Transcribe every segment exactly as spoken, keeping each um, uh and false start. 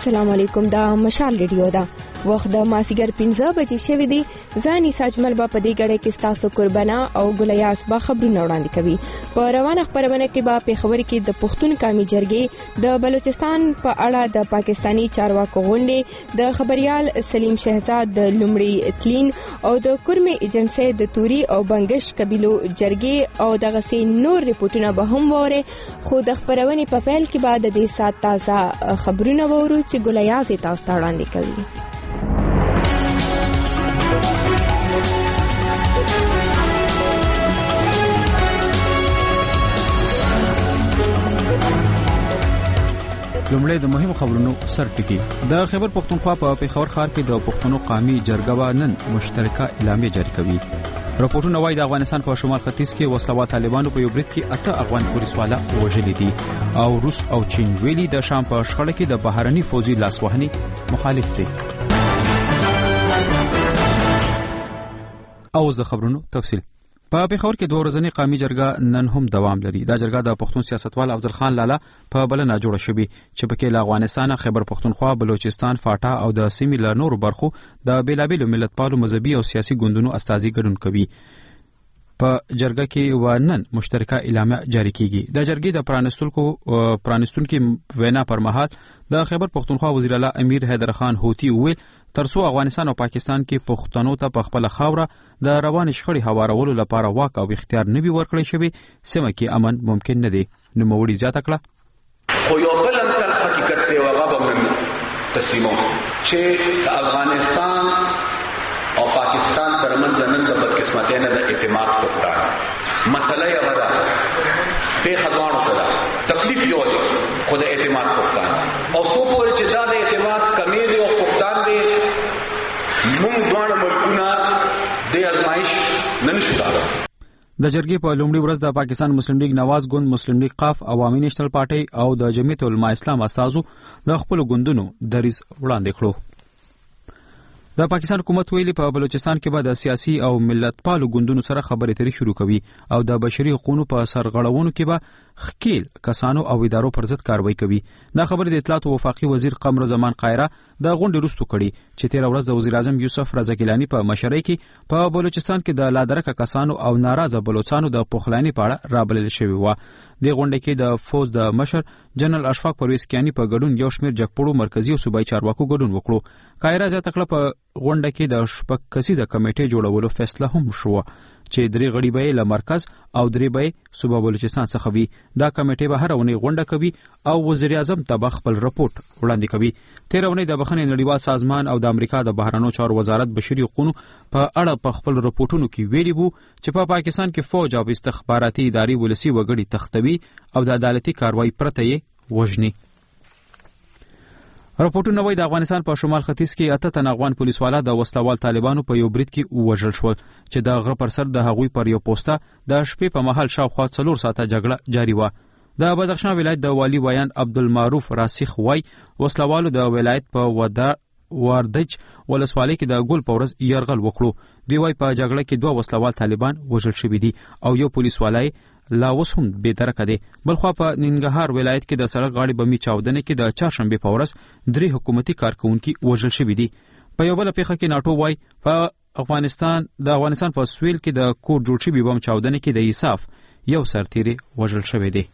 السلام علیکم. دا مشال ریډیو ده. وخت د ماسیګر پنځه بجې شوې دي. ځاني ساجمل با په دې غړې کې تاسو قربانا او ګلیاس با خبرونه وړاندې کوي. په روانه خبرونه کې با په خبر کې د پښتون قومي جرګې د بلوچستان په اړه د پاکستانی چارواکو غونډې، د خبريال سلیم شهزاد د لومړي تلین او د کورمي ایجنسي د توري او بنگش قبيلو جرګې او دغه سي نور ریپورتونه به هم وره. خو د خبرونه په فعال کې بعد د سات تازه خبرونه وورو چې ګلیاس تاسو ته وړاندې کوي. لومړی د مهمو خبرونو سر ټکی. د خیبر پښتونخوا په پیښور ښار کې د پښتنو قومي جرګه نن مشترکه اعلامیه جاری کوي. راپورټونه وايي د افغانستان په شمال ختیځ کې وسلوال طالبانو په یو برید کې اته افغان پولیسوالا وژلي دي او روس او چین ویلي د شام په شخړه کې د بهرني فوجي لاسوهنې مخالف دي. اوس د خبرونو تفصیل. په پیښور کې دوه ورځنی قومي جرګه نن هم دوام لري. دا جرګه د پښتون سیاستوال افضل خان لالا په بلنه جوړه شوې چې پکې له افغانستان، خیبر پښتونخوا، بلوچستان، فاټا او د سیمې له نورو برخو د بیلابیلو ملتپالو مذهبي او سیاسي ګوندونو استازي ګډون کوي. په جرګه کې ونن مشترکه اعلامیه جاری کیږي. د جرګې د پرانستونکو پرانستونکو وینا پر مهال د خیبر پښتونخوا وزیر اعلی امیر حیدر خان هوتی ویل ترڅو افغانستان او پاکستان کې پښتنو ته په خپل خاوره د روان شخړې هوارولو لپاره واک او اختیار نه وي ورکړی شوی، سیمه کې امن ممکن نه دی. نو موړي زیاته کړه خو یو بل تر حقیقت ته هغه به تسلیمو چې افغانستان او پاکستان ترمنځ نن د بدقسمتۍ نه د اعتماد پختان مسله یې ودا به خدوانو ته تکلیف یو دی خو د اعتماد پختان او سو پورې چې دا د اعتماد کمی دی او پختان دی موږ دوه ملکونه د ازمایش نن شو. د جرګې په لومړي ورځ د پاکستان مسلم لیگ نواز ګوند، مسلم لیگ قاف، عوامي نېشنل پارټي او د جمعیت العلماء اسلام استازو د خپل ګوندونو دریځ وړاندې کړو. د پاکستان حکومت ویلي په بلوچستان کې به د سیاسي او ملتپالو ګوندونو سره خبرې اترې شروع کوي او د بشري حقوقو په سرغړونو کې به خکیل کسانو او ادارو پر ضد کاروایی کوي. دا خبر د اطلاعات او وفاقي وزیر قمر زمان قایره د غونډې وروسته کړي چې تیر ورځ د وزیر اعظم یوسف رضا ګیلانی په مشرۍ کې په بلوچستان کې د لادرکه کسانو او ناراضه بلوچستانو د پخلانی په اړه رابلل شوی و. د غونډې کې د فوج د مشر جنرال اشفاق پرویز کیانی په ګډون یو شمېر جګپړو مرکزی او صوبایي چارواکو ګډون وکړو. قایره زیاته کړه په غونډه کې د شپږ کسیزه کمیټې جوړولو فیصله هم شوه چې درې غړي به له مرکز او درې به صوبه بلوچستان څخه وي. دا کمیټې به هر اونۍ غونډه کوي او وزیر اعظم ته خپل رپورټ وړاندې کوي. تیر اونۍ د بخښنې نړیوال سازمان او د امریکا د بهرنیو چارو وزارت بشري حقوقو په اړه په خپل رپورټونو کې ویلي وو چې په پا پاکستان کې فوج او استخباراتي ادارې ولسی وګړي تختوي او د عدالتي کاروایی پرته یې وژني. راپورټونه وايي د افغانستان په شمال ختیځ کې اته تن افغان پولیسوالا د وسلوال طالبانو په یو برید کې وژل شول چې د غره پر سر د هغوی پر یو پوسټه د شپې په مهال شاوخوا څلور ساعته جګړه جاری و. د بدخشان ولایت د والی ویان عبدالمعروف راسخ وای وسلوالو د ولایت په ودا واردج ولسوالۍ کې د ګل پورز يرغل وکړو. دی وای په جګړه کې دوه وسلوال طالبان وژل شوي دي او یو پولیسوالای لا اوس هم بې درکه دی. بلخوا په ننګرهار ولایت کې د سړک غاړې بمي چاودنې کې د چهارشنبې په ورځ درې حکومتي کارکونکي وژل شوي دي. په یو بله پیښه کې ناټو وای په افغانستان د افغانستان په سویل کې د کور جوړ شوي بم چاودنې کې د ایساف یو سرتیری وژل شوی دی.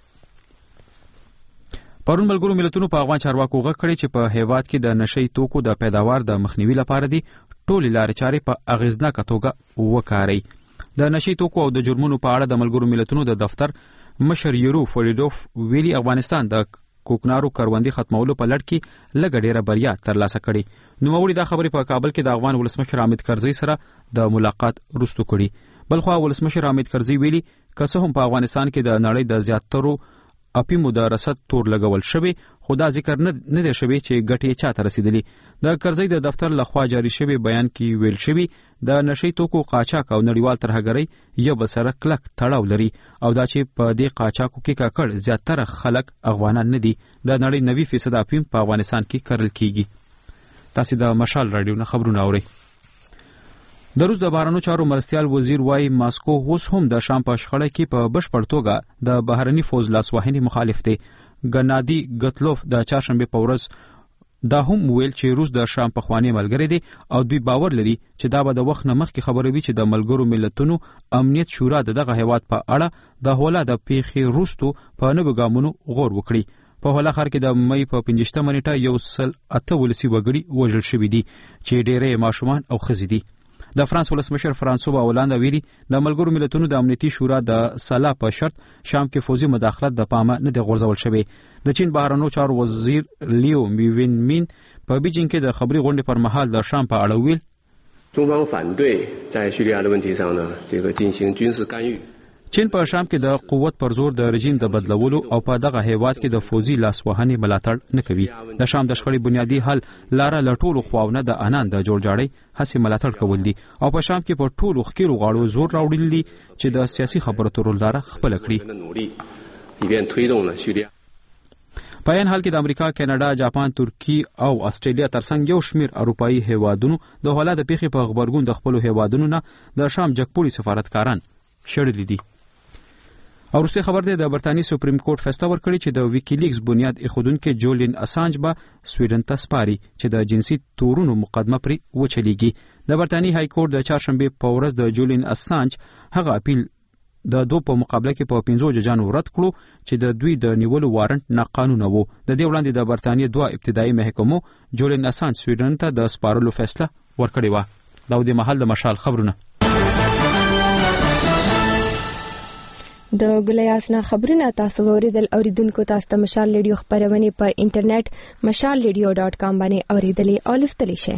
پرون ملګرو ملتونو په افغان چارواکو غږ کړی چې په هیواد کې د نشئی توکو د پیداوار د مخنیوي لپاره دي ټولې لارې چارې په اغیزناکه توګه وکاري. د نشئی توکو او د جرمونو په اړه د ملګرو ملتونو د دفتر مشر یورو فریډوف ویلي افغانستان د کوکنارو کروندې ختمولو په لړ کې لږ ډیره بریا ترلاسه کړې. نوموړي دا خبرې په کابل کې د افغان ولسمشر حامد کرزي سره د ملاقات وروسته کړي. بلخوا ولسمشر حامد کرزي ویلي که څه هم په افغانستان کې د نړۍ د زیاترو اپیمو د رصد تور لګول شوی خو دا ذکر نه دی شوی چې ګټې چاته رسیدلی. د کرزي د دفتر لخوا جاری شوی بیان کې ویل شوی د نشئی توکو قاچاق او نړیوال ترهګرۍ یو بل سره کلک تړاو لري او دا چې په دې قاچاقو کې کاکړ زیاتره خلک افغانان نه دي. د نړۍ نوي فیصد اپیم په افغانستان کې کرل کیږي. تاسو د مشال رادیو نه خبرونه اورئ. د روس د بهرنیو چارو مرستیال وزیر وای ماسکو اوس هم د شام په شخړه کې په بشپړ توګه د بهرني فوج لاسوهنې مخالف دی. ګنادي ګتلوف د چهارشنبه په ورځ دا هم ویل چې روس د شام پخوانی ملګری دی او دوی باور لري چې دا به د وخت نه مخکې خبره وي چې د ملګرو ملتونو امنیت شورا دغه هیواد په اړه د هولا د پیښې وروسته په نوو ګامونو غور وکړي. په هولا ښار کې د مې په پنځوستمه نیټه یو سل اته ولسي وګړي وژل شوي دي چې ډېری ماشومان او ښځې دي. د فرانس ولسمشر فرانسوا هولاند ویلي د ملګرو ملتونو د امنیتي شورا د سلا په شرط شام کې فوزي مداخلت د پامه نه دی غورځول شوی. د چین بهرنیو چارو وزیر لیو میوین مین په بیجینګ کې د خبري غونډې پر مهال د شام په اړه ویل 中方反对在叙利亚的问题上呢这个进行军事干预。 چین په شام کې د قوت پر زور د رژیم د بدلولو او په دغه هیواد کې د فوزي لاسوهنې ملاتړ نه کوي. د شام د شخړې بنیادی حل لاره له ټولو خواونه د انان د جوړجاړۍ هڅې ملاتړ کول دي او په شام کې په ټولو ښکیلو غاړو زور راوړل دي چې د سیاسي خبرو اترو لاره خپله کړي. په این حال کې د امریکا، کاناډا، جاپان، ترکی او استرالیا ترڅنګ یو شمیر اروپایي هیوادونو د هولا د پیښې په خبرګون د خپل هیوادونو نه د شام جګپوړي سفارتکاران شړلي دي. او وروسته خبر دی د برتانی سپریم کورټ فیصله ورکړي چې د ویکیلیکس بنیاد ایښودونکي جولین اسانج به سویډن ته سپاري چې د جنسي تورونو مقدمه پرې وچلیږي. د برتانی های کورټ د چهارشنبه په ورځ د جولین اسانج هغه اپیل د دو په مقابله کې په پنځو ججانو رد کړو چې د دوی د نیولو وارنټ ناقانونه وو. د دې وړاندې د برتانی دوه ابتدایي محکمو جولین اسانج سویډن ته د سپارلو فیصله ورکړې وه. دا د محل د مشال خبرونه. د ګلیاسنا خبرونه تاسو اوریدل. اوریدونکو تاسو ته مشال ریډیو خبرونه په انټرنیټ مشال ریډیو ډاٹ کام باندې اوریدلې او لستلې شئ.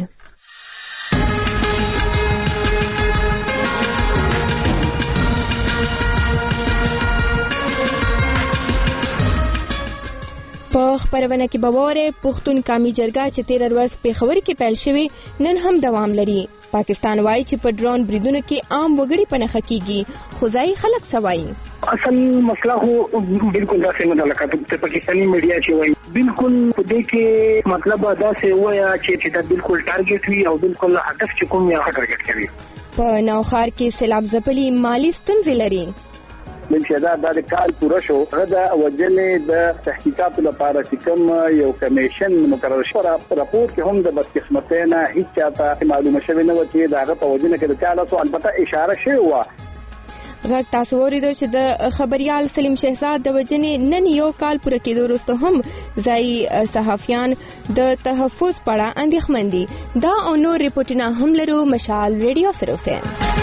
په خبرونه کې بواره پښتون قومي جرګه چې تیر ورځ په خبر کې پیل شوی نن هم دوام لري. پاکستان وایي چې په ډرون بریدونو کې عام وګړي په نخښه کیږي، خو ځای خلک سوایي. اصل مسله هو بالکل دا څنګه د لکه پاکستاني میډیا چې وایي بالکل په دې کې مطلب دا څه وایي چې دا بالکل ټارګټ وي او بالکل هدف چې کوم یې ټارګټ کوي. په نوخار کې سیلاب ځپلي مالی ستونزې لري. من چې دا د کال پوره شو غدا وجلې د تحقیقات لپاره چې کوم یو کمیشن مقرر شو راپور کې هم د بدقسمتۍ نه هیڅ چاته معلومه شوی نه و چې دا په وجنه کې د چاله سو البته اشاره شوی و. غږ تاسو ورېدو چې د خبريال سلیم شهزاد د وجنې نن یو کال پوره کېدو وروسته هم ځای صحافیان د تحفظ په اړه اندېښمن دي. دا او نور ریپورټونه هم لرو. مشال ریډیو سره اوسئ.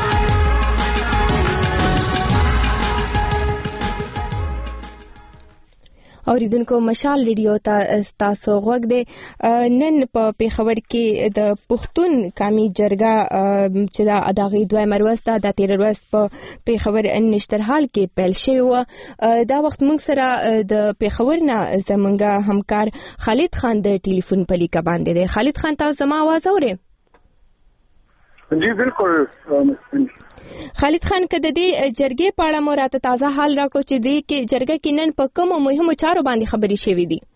اوریدونکو مشال ریډیو ته تاسو غوږ دی. نن په پیښور کې د پښتون قومي جرګه چې دا اداغي دوه مروسته د تیر ورځ په پیښور نشترحال کې پیل شوی و. دا وخت موږ سره د پیښور نه زمونږ همکار خالد خان د ټلیفون په لیکه باندې دی. خالد خان تاسو زما आवाज اورئ؟ جی بالکل. خالد خان کده دې جرګې په اړه مو راته تازه حال راکړو چې دې کې جرګه کې نن په کومو مهمو چارو باندې خبرې شوې دي.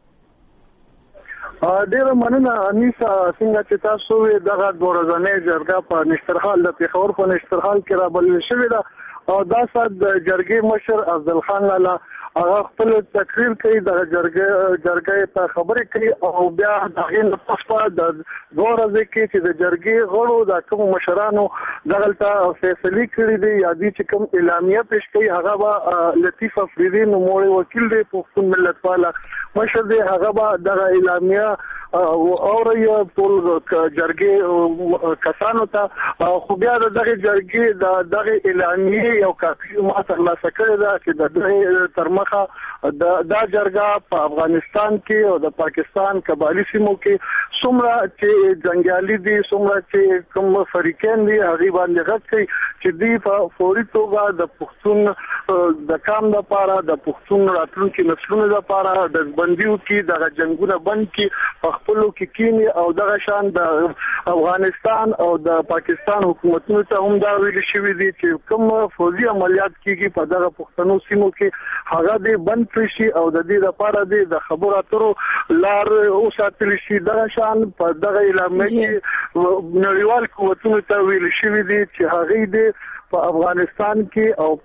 ډیره مننه انیسا څنګه چې تاسو وې دغه د ورځنۍ جرګه په نشترحال د پیښور په نشترحال کې رابلل شوې ده او دا صد جرګې مشر افضل خان لاله هغه خپل تقریر کوي د جرګې جرګې په خبرې کوي او بیا دغه نه پښتو د دوه ورځې کې چې د جرګې غړو د کوم مشرانو دغلته فیصله کړې دي یا دي چې کوم اعلامیه پیش کوي هغه به لطیف افریدی نوموړی وکیل دی پښتون ملت والا مشر دی هغه به دغه اعلامیه او یو ټول جرګې کسانو ته خو بیا دغه جرګې د دغه اعلامیه یو کاپي ما ترلاسه کړې ده چې د دغه ترمخه دا جرګه په افغانستان کې او د پاکستان قبایلی سیمو کې څومره چې جنگیالي دي څومره چې کوم فریقین دي هغه باندې غږ کوي چې دی په فوري توګه د پښتون د کام لپاره د پښتون راتلونکي نسلونو لپاره د بندیو کې د جنگونو بند کې خپلو کې کینی او دغه شان د افغانستان او د پاکستان حکومتونو ته هم دا ویل شوی دي چې کوم فوزي عملیات کیږي په دغه پښتنو سیمو کې هغه دې بند شي او د دې لپاره د خبرو اترو لار او ساتل شي. دغه شان په دغه اعلامیه کې نړیوال قوتونو ته ویل شوی دي چې هغه دې په افغانستان کې او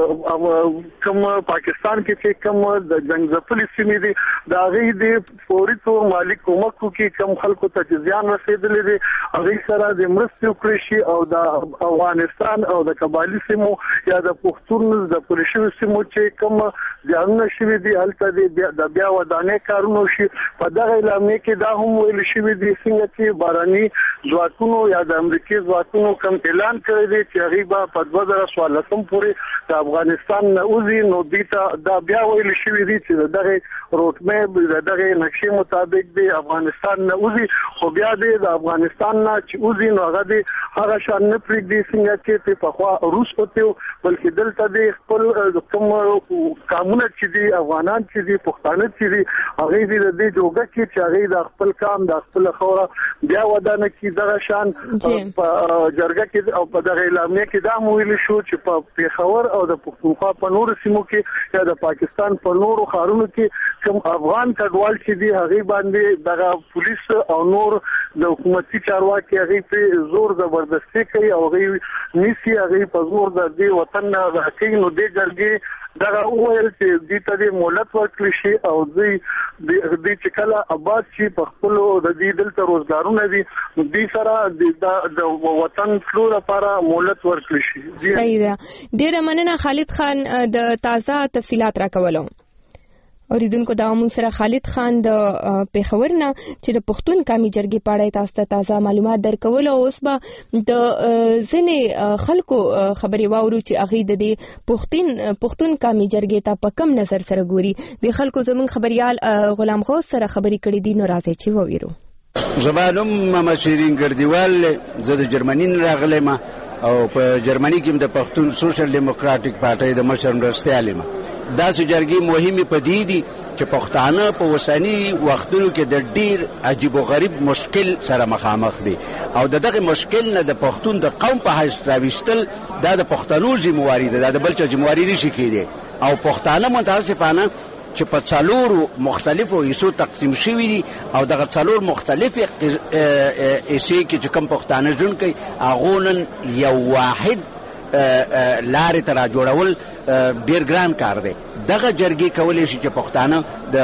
په کوم پاکستان کې چې کوم د جنگ ځپلې سیمې دي دا غي د فوري تور مالی کومک کې کوم خلکو ته ځان رسیدلې دي هغه سره د مرستو کړشي او د افغانستان او د قبایلی سیمو یا د پښتون د پولیسو سیمو چې کوم ځانونه شوی دي هلته د بیا ودانې کارونه شي په دغه اعلامیه کې دا هم ویل شوی دي څنګه چې باراني ځواکونو یا د امریکای ځواکونو کوم اعلان کړی دی چې هغه به په دوه زره څوارلسم پورې د افغانستان نه اوزي نو دیتا دا بیا ویل شوی دي چې دغه روټمپ دغه نقشې مطابق دی افغانستان نه اوزي خو بیا د افغانستان نه چې اوزي نو هغه دی هغه شان نه پرېږدي څنګه چې په خوا روس وته بلکې دلته د خپل کوم قانون چې دي افغانان چې دي پښتانه چې دي هغه دې د جوګه کې چې هغه د خپل کام د خپل خوره بیا ودانه کې دغه شان په جرګه کې او په دغه اعلامیه کې دا ویل شو چې په پیښور او د پښتونخوا په نور سیمو کې یا د پاکستان په نورو ښارونو کې کوم افغان کډوال چې دي هغه باندې دغه پولیس او نور د حکومتي چارواکي هغه په زور زبردستی کوي او هغه نیسی هغه په زور د دې وطن نه راکې نو دې جرګې دا وویل چې دې ته د مولت ورکړي شي او دې دې چې کله آباد شي په خپل د دې دلته روزګارونه دي دې سره د وطن فلو لپاره مولت ورکړي شي. صحیح ده. ډېر مننه خالد خان د تازه تفصيلات راکولو. اوریدونکو دا مون سره خالد خان د پیښور نه چې د پښتون قومي جرګې په اړه تاسو ته تازه معلومات درکول او اوس به د ځینې خلکو خبري واورو چې هغه د پښتون پښتون قومي جرګې ته په کم نظر سره ګوري. د خلکو زمون خبريال غلام غوث سره خبري کړې دي نو راځي چې وویرو. زبانم محمد شیرین ګردیوال زه د جرمني راغلم او په جرمني کې د پښتون سوشل ډیموکراټک پارټي د مشر مرستيال یم. دا سجرګي مهمه پدې دي چې پښتانه په وسنی وختونو کې د ډیر عجیب او غریب مشکل سره مخامخ دي او دغه مشکل نه د پښتون د قوم په حیث راوستل دا د پښتنو ذمہواری ده د بل چا ذمہواری نشي کېدی او پښتانه متاسفانه چې په څلورو مختلفو حصو تقسیم شوي دي او دغه څلور مختلفې حصې کې چې کوم پښتانه ژوند کوي هغه نن یو واحد لارې ته را جوړول ډېر ګران کار دی. دغه جرګې کولی شي چې پښتانه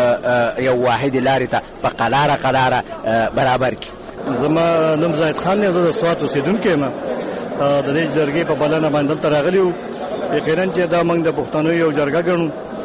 د یو واحد لارې ته په قلاره قلاره برابر کړي. زما نوم زاهد خان دی، زه د سوات اوسېدونکی یم. د دې جرګې په بلنه باندې دلته راغلي وو. یقینا چې دا موږ د پښتنو یو جرګه ګڼو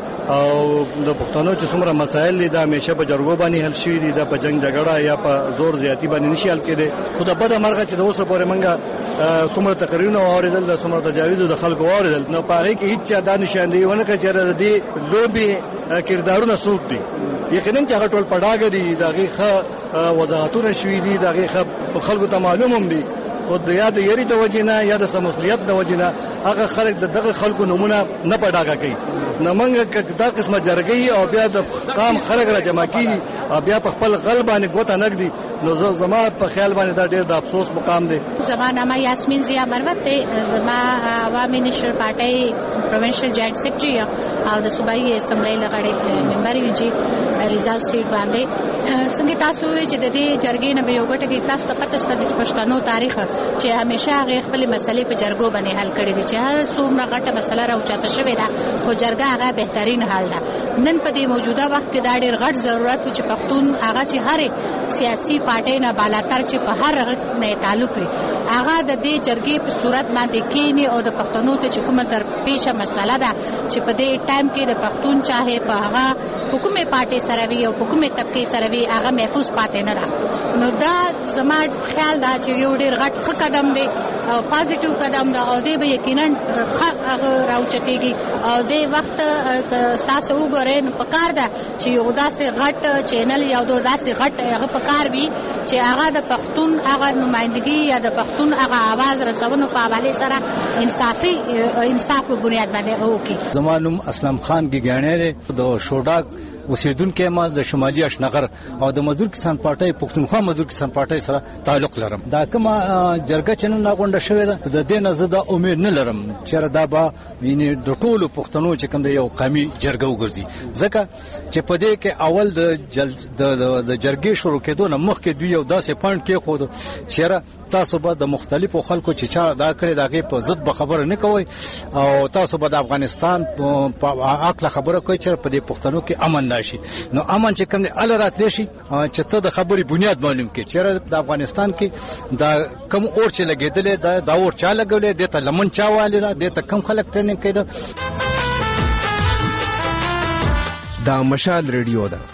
او د پښتنو چې څومره مسایل دي دا همیشه په جرګو باندې حل شوي دي. دا په جنگ جګړه یا په زور زیاتی باندې نشي حل کېدی. خو د بده مرغه چې د اوسه پورې موږ څومره تقریرونه واورېدل د څومره تجاویز د خلکو واورېدل نو په هغې کې هېڅ چا دا نشاندهي ونه کړه چې د دې لوبې کردارونه څوک دي. یقینا چې هغه ټول په ډاګه دي، د هغې ښه وضاحتونه شوي دي، د هغې ښه خلکو ته معلوم هم دي. خو د یا د یری د وجې نه یا د مسؤلیت د وجې نه هغه خلک د دغه خلکو نومونه نه په ډاګه کوي. نو موږ دا قسمه جرګې او بیا د قام خلک را جمع کېږي او بیا په خپل غل باندې ګوته نږدي نو زما په خیال باندې دا ډېر د افسوس مقام دی. زما نامه یاسمین ضیا مروت دی. زما عوامي نېشنل پارټۍ پروینشل جاینټ سیکرټري او د صوبایي اسمبلی لغړی ممبر یم چې ریزرو سیټ باندې. څنګه تاسو وایئ چې د دې جرګې نه به یو ګټه کې تاسو ته پته شته د پښتنو تاریخ چې همیشه هغه خپل مسلې په جرګو باندې حل کړي دي چې هر څومره غټه مسله راوچاته شوې ده خو جرګه هغه بهترین حل ده. نن په دې موجوده وخت کې دا ډېر غټ ضرورت و چې پښتون هغه چې هر سیاسي پارټۍ نه بالاتر چې په هر رغت نه تعلق لري هغه د دې جرګې په صورت باندې کېني او د پښتنو ته چې کومه تر پیښه مسله ده چې په دې ټایم کې د پښتون چاهي په هغه حکومت پارټۍ سره وي او حکومت طبقه سره وي هغه محفوظ پاتې نه ده. نو دا زما خیال دا چې یو ډېر غټ ښه قدم دی او پازیټیو قدم ده او دې به یقینا هغه راوچتېږي او دې وخت تاسو وګورئ په کار ده چې یو داسې غټ چینل یا یو داسې غټ هغه په کار وي چې هغه د پښتون هغه نمائندګي یا د پښتون هغه आवाज رسونو په حواله سره انصافي انصاف په بنیاد باندې وکړي. زما نوم اسلام خان ګیګاڼی دی د شوډاک اوسیدونکو ما د شمالي اشنغر او د مزدور کسان پارټي پښتونخوا مزدور کسان پارټي سره تعلق لرم. دا کومه جرګه چې نن غونډه شوې ده د دې نه زه د امید نه لرم چې دا به یعنی د ټولو پښتنو چې کوم د یو قومي جرګه وګرځي، ځکه چې په دې کې اول د د جرګې شروع کېدو نه مخکې دوی یو داسې پوینټ کې خو چې تاسو به د مختلفو خلکو چې چا دا کړی دغه په ضد به خبره نه کوي او تاسو به د افغانستان په عقل خبره کوي چې په دې پښتنو کې امن نشي. نو امن چې کوم ال راتلی شي چې ته د خبرې بنیاد معلوم کې چې د افغانستان کې دا کم اور چې لګیدل دا دا اور چا لګولې د ته لمن چا والی را د ته کم خلک ټریننګ کړي. دا مشال ریډیو ده.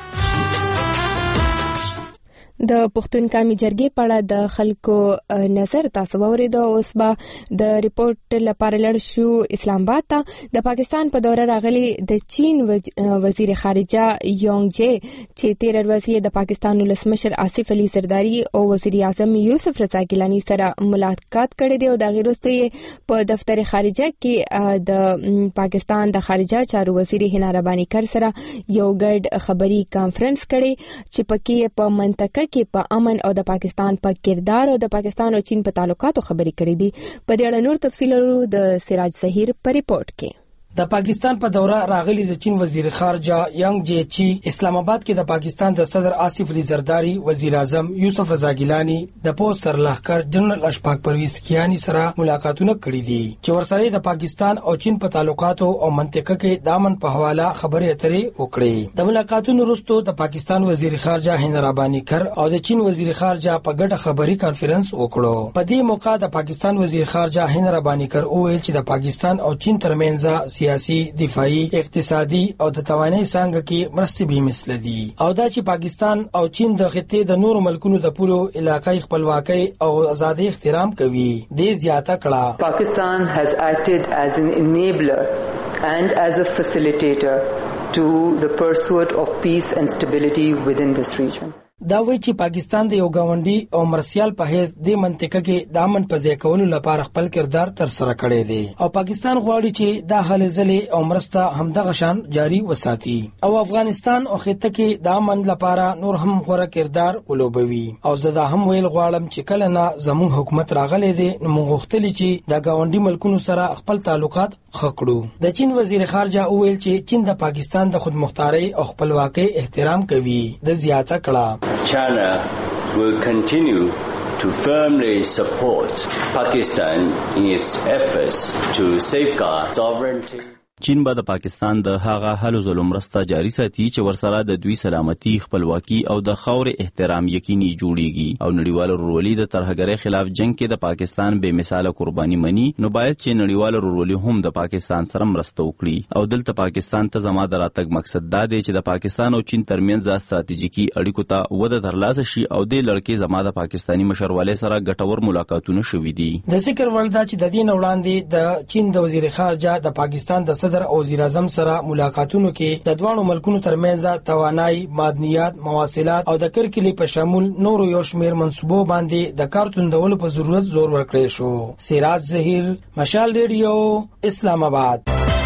د پښتون قومي جرګې په اړه د خلکو نظر تاسو واورید. اوس به د ریپورت لپاره لړ شو اسلام آباد ته. د پاکستان په دوره راغلي د چین وزیر خارجه یونګ جې چې تیر ورځ د پاکستان ولسمشر آصف علي زرداری او وزیر اعظم یوسف رضا ګیلانی سره ملاقات کړی دی او د غیرستو په دفتر خارجه کې د پاکستان د خارجه چارو وزیر هنا ربانی کر سره یو ګډ خبري کانفرنس کړي چې پکې په منطقه کې په امن او د پاکستان په کردار او د پاکستان او چین په تعلقاتو خبرې کړې دي. په دې اړه نور تفصیلونه د سراج ظهیر په ریپورت کې. د پاکستان په دوره راغلي د چین وزیر خارجه یانګ جې چې اسلام آباد کې د پاکستان د صدر آصف علي زرداری، وزیر اعظم یوسف رضا ګیلانی، د پوسټ سرلښکر جنرال اشفاق پرویز کیانی سره ملاقاتونه کړې دي چې ورسره د پاکستان او چین په تعلقاتو او منطقه کې د امن په حواله خبرې اترې وکړې. د ملاقاتونو وروسته د پاکستان وزیر خارجه هنا ربانی کر او د چین وزیر خارجه په ګډه خبري کانفرنس وکړو. په دې موقع د پاکستان وزیر خارجه هنا ربانی کر وویل چې د پاکستان او چین ترمنځ سیاسي، دفاعي، اقتصادي او د توانایي څنګه کې مرستې به مثل دي او دا چې پاکستان او چین د خطې د نورو ملکونو د پولو علاقائی خپلواکۍ او ازادي احترام کوي. دې زیاته کړه Pakistan has acted as an enabler and as a facilitator to the pursuit of peace and stability within this region. دا وایي چې پاکستان د یو گاونډي او مرسیال په حیث د منطقه کې د امن په ځای کولو لپاره خپل کردار تر سره کړی دی او پاکستان غواړي چې دا هلې ځلې او مرسته همدغه شان جاری وساتي او افغانستان او خطه کې د امن لپاره نور هم غوره کردار ولوبوي. او زه دا هم ویل غواړم چې کله نه زموږ حکومت راغلی دی نو موږ غوښتلی چې د گاونډي ملکونو سره خپل تعلقات ښه کړو. د چین وزیر خارجه وویل چې چین د پاکستان د خودمختارۍ او خپلواکۍ احترام کوي. د زیاته کړه China will continue to firmly support Pakistan in its efforts to safeguard sovereignty. چین به د پاکستان د هغه هلو ځلو مرسته جاري ساتي چې ورسره د دوی سلامتي، خپلواکي او د خاورې احترام یقیني جوړیږي او نړیوال ورولي د ترهګرۍ خلاف جنگ کې د پاکستان بې مثاله قرباني مني. نو باید چې نړیوال ورولي هم د پاکستان سره مرسته وکړي او دلته پاکستان ته زما د راتګ مقصد دا دی چې د پاکستان او چین ترمنځ ستراتیژیکي اړیکو ته وده ترلاسه شي او د لړکې زما د پاکستاني مشروالۍ سره ګټور ملاقاتونه شوي دي. د ذکر وړ دا چې د دې وړاندې د چین د وزیر خارجه د پاکستان د صدر او وزیر اعظم سره ملاقاتونو کې د دوه ملکونو ترمنځ توانایي، معدنیات، مواصلات او د کرکلي په شمول نورو یو شمېر منصوبو باندې د کار توندولو په ضرورت زور ورکړی شو. سراج ظهیر، مشال ریډیو، اسلام آباد.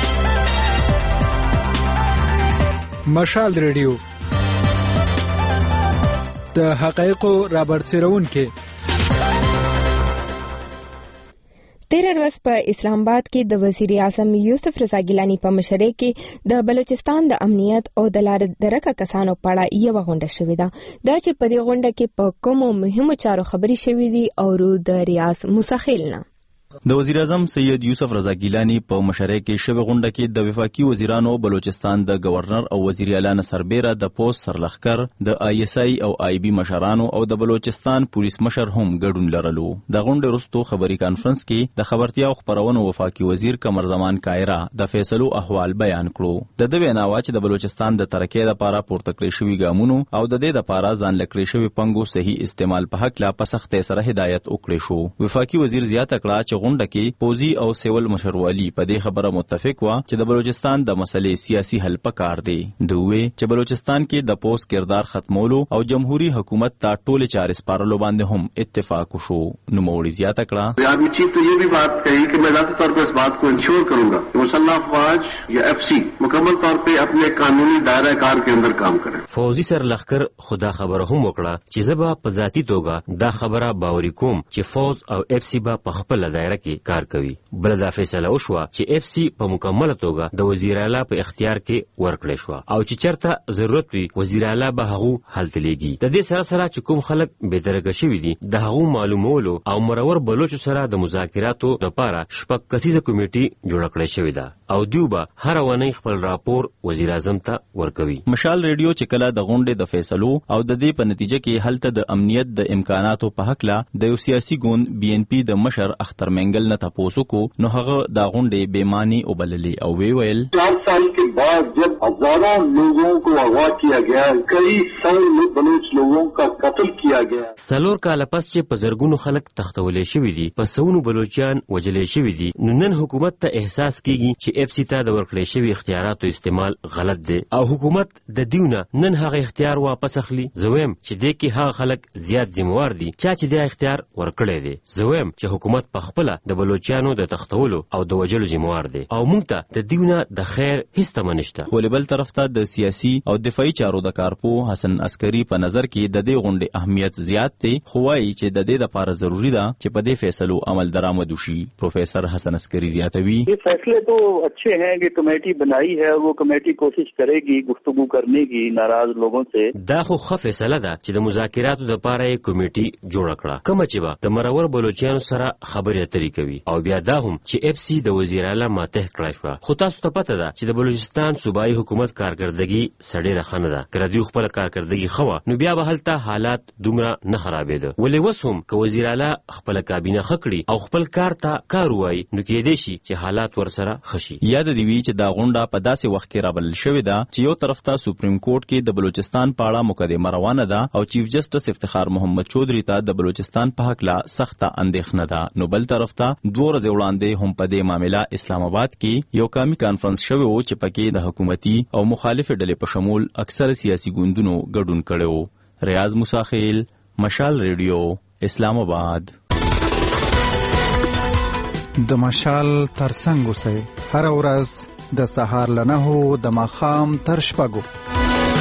مشال ریډیو د حقایقو رابرسېرون کې تیر ورځ په اسلام آباد کې د وزیر اعظم یوسف رضا ګیلانی په مشرۍ کې د بلوچستان د امنیت او د لار درکه کسانو په اړه یو غونډه شوې ده. دا چې په دې غونډه کې په کومو مهمو چارو خبرې شوې دي او د ریاض مسخیل نه د وزیر اعظم سید یوسف رضا ګیلانی په مشرۍ کې شوې غونډه کې د وفاقي وزیرانو، بلوچستان د گورنر او وزیر اعلی سربیره، د پوسټ سرلښکر، د آی اس آی او آی بی مشرانو او د بلوچستان پولیس مشر هم ګډون لرلو. د غونډې وروسته خبري کانفرنس کې د خبرتیا او خبرونو وفاقي وزیر قمر زمان کایرا د فیصلو احوال بیان کړو. د دې وینا وا چې د بلوچستان د ترقۍ لپاره پورته کړې شوې ګامونو او د دې لپاره ځان لکړې شوې پنګو صحیح استعمال په حق لا په سختۍ سره هدایت وکړې شو. وفاقي وزیر زیاته کړه چې غونډه کې پوزي او سیول مشروالي په دې خبره متفق و چې د بلوچستان د مسلې سیاسي حل پکار دی. دوی چې بلوچستان کې د پوس کردار ختمولو او جمهوریت حکومت ته ټول چارې سپارلو باندې هم اتفاق وشو. نوموړي زیاته کړه آرمی چیف تو یہ بھی بات کہی کہ میں ذاتی طور پر اس بات کو انشور کروں گا کہ مسلح افواج یا ایف سی مکمل طور پہ اپنے قانونی دائرہ کار کے اندر کام کریں. فوزي سرلخکر خدا خبره هم وکړه چې زبا په ذاتی توګه دا خبره باوري کوم چې فوز او اف سی با په خپل دایره کې کار کوي. بل دا فیصله وشوه چې اف سی په مکمله توګه د وزیر اعلی په اختیار کې ورکړل شو او چې چرته ضرورت وي وزیر اعلی به هغه حل تلېږي. د دې سره سره چې کوم خلک به درګه شوي دي د هغه معلومولو او مرور بلوچ سره د مذاکراتو لپاره شپږ کسیزه کمیټي جوړ کړې شوې ده او دوی به هر ونی خپل راپور وزیر اعظم ته ورکوي. مشال ریډیو چې کله د غونډې د فیصلو او د دې په نتیجه کې هلته د امنیت د امکاناتو په حق لا د یو سیاسي ګوند بی ان پی د مشر اختر منګل نه تاسو کو نو هغه د غونډې بیمانی او بللې او وی ویل چار سال کے بعد جب ہزاروں لوگوں کو اغوا کیا گیا کئی سو بلوچ لوگوں کا قتل کیا گیا سلور کال پس چې په زرګونو خلک تختولې شوي دي په سونو بلوچیان وجلې شوي دي نو نن حکومت ته احساس کیږي چې اف سی ته د ورکړې شوي اختیاراتو استعمال غلط دی او حکومت د دیونه نن هغه اختیار واپس اخلي. زویم چې دې کې هغه خلک زیات ذمہوار دي چا چې د اختیار ورکړی دی. زویم چې حکومت په خپل د بلوچیانو د تختولو او د وجلو ذمہوار دی او موږ ته د دیونه د خیر هیڅ تمه نشته. خو بل طرف ته د سیاسي او دفاعي چارو د کارپو حسن عسکري په نظر کې د دې غونډې اهمیت زیات دی خو وايي چې د دې لپاره ضروری ده چې په دې فیصلو عمل درآمد وشي. پروفیسر حسن عسکری زیاتوي یہ فیصلے تو اچھے ہیں کہ کمیٹی بنائی ہے وہ کمیٹی کوشش کرے گی گفتگو کرنے کی ناراض لوگوں سے. دا خو ښه فیصله ده چې د مذاکراتو لپاره یې کمیټي جوړه کړه کومه چې به د مرور بلوچیانو سره خبرې اترې کوي او بیا دا هم چې اف سی د وزیر اعلی ماته کړای شوه. خو تاسو ته پته ده چې د بلوچستان صوبایي حکومت کارکردګي سړې رخنه ده کله دوی خپل کارکردګي خو نو بیا به هلته حالات دومره نه خرابېده. ولې وسوم که وزیر اعلی خپل کابینه خکړي او خپل کار ته کار وایي نو کېدې شي چې حالات ورسره خشي. یاد دی وی چې دا غونډه په داسې وخت کې رابل شوې ده چې یو طرف ته سپریم کورټ کې د بلوچستان په اړه مقدمه روانه ده او چیف جسټس افتخار محمد چودھری ته د بلوچستان په حق لا سخته اندېښنه ده. نو بل طرف ته دوه ورځې وړاندې هم په دې معاملې اسلام آباد کې یو قومي کانفرنس شوی و چې پکې د حکومتي او مخالف ډلې په شمول اکثر سیاسي ګوندونو ګډون کړو. ریاض مساخیل مشال ریډیو اسلام آباد. د مشال ترڅنګ اوسئ هر ورځ د سهار له نهو د ماښام تر شپږو.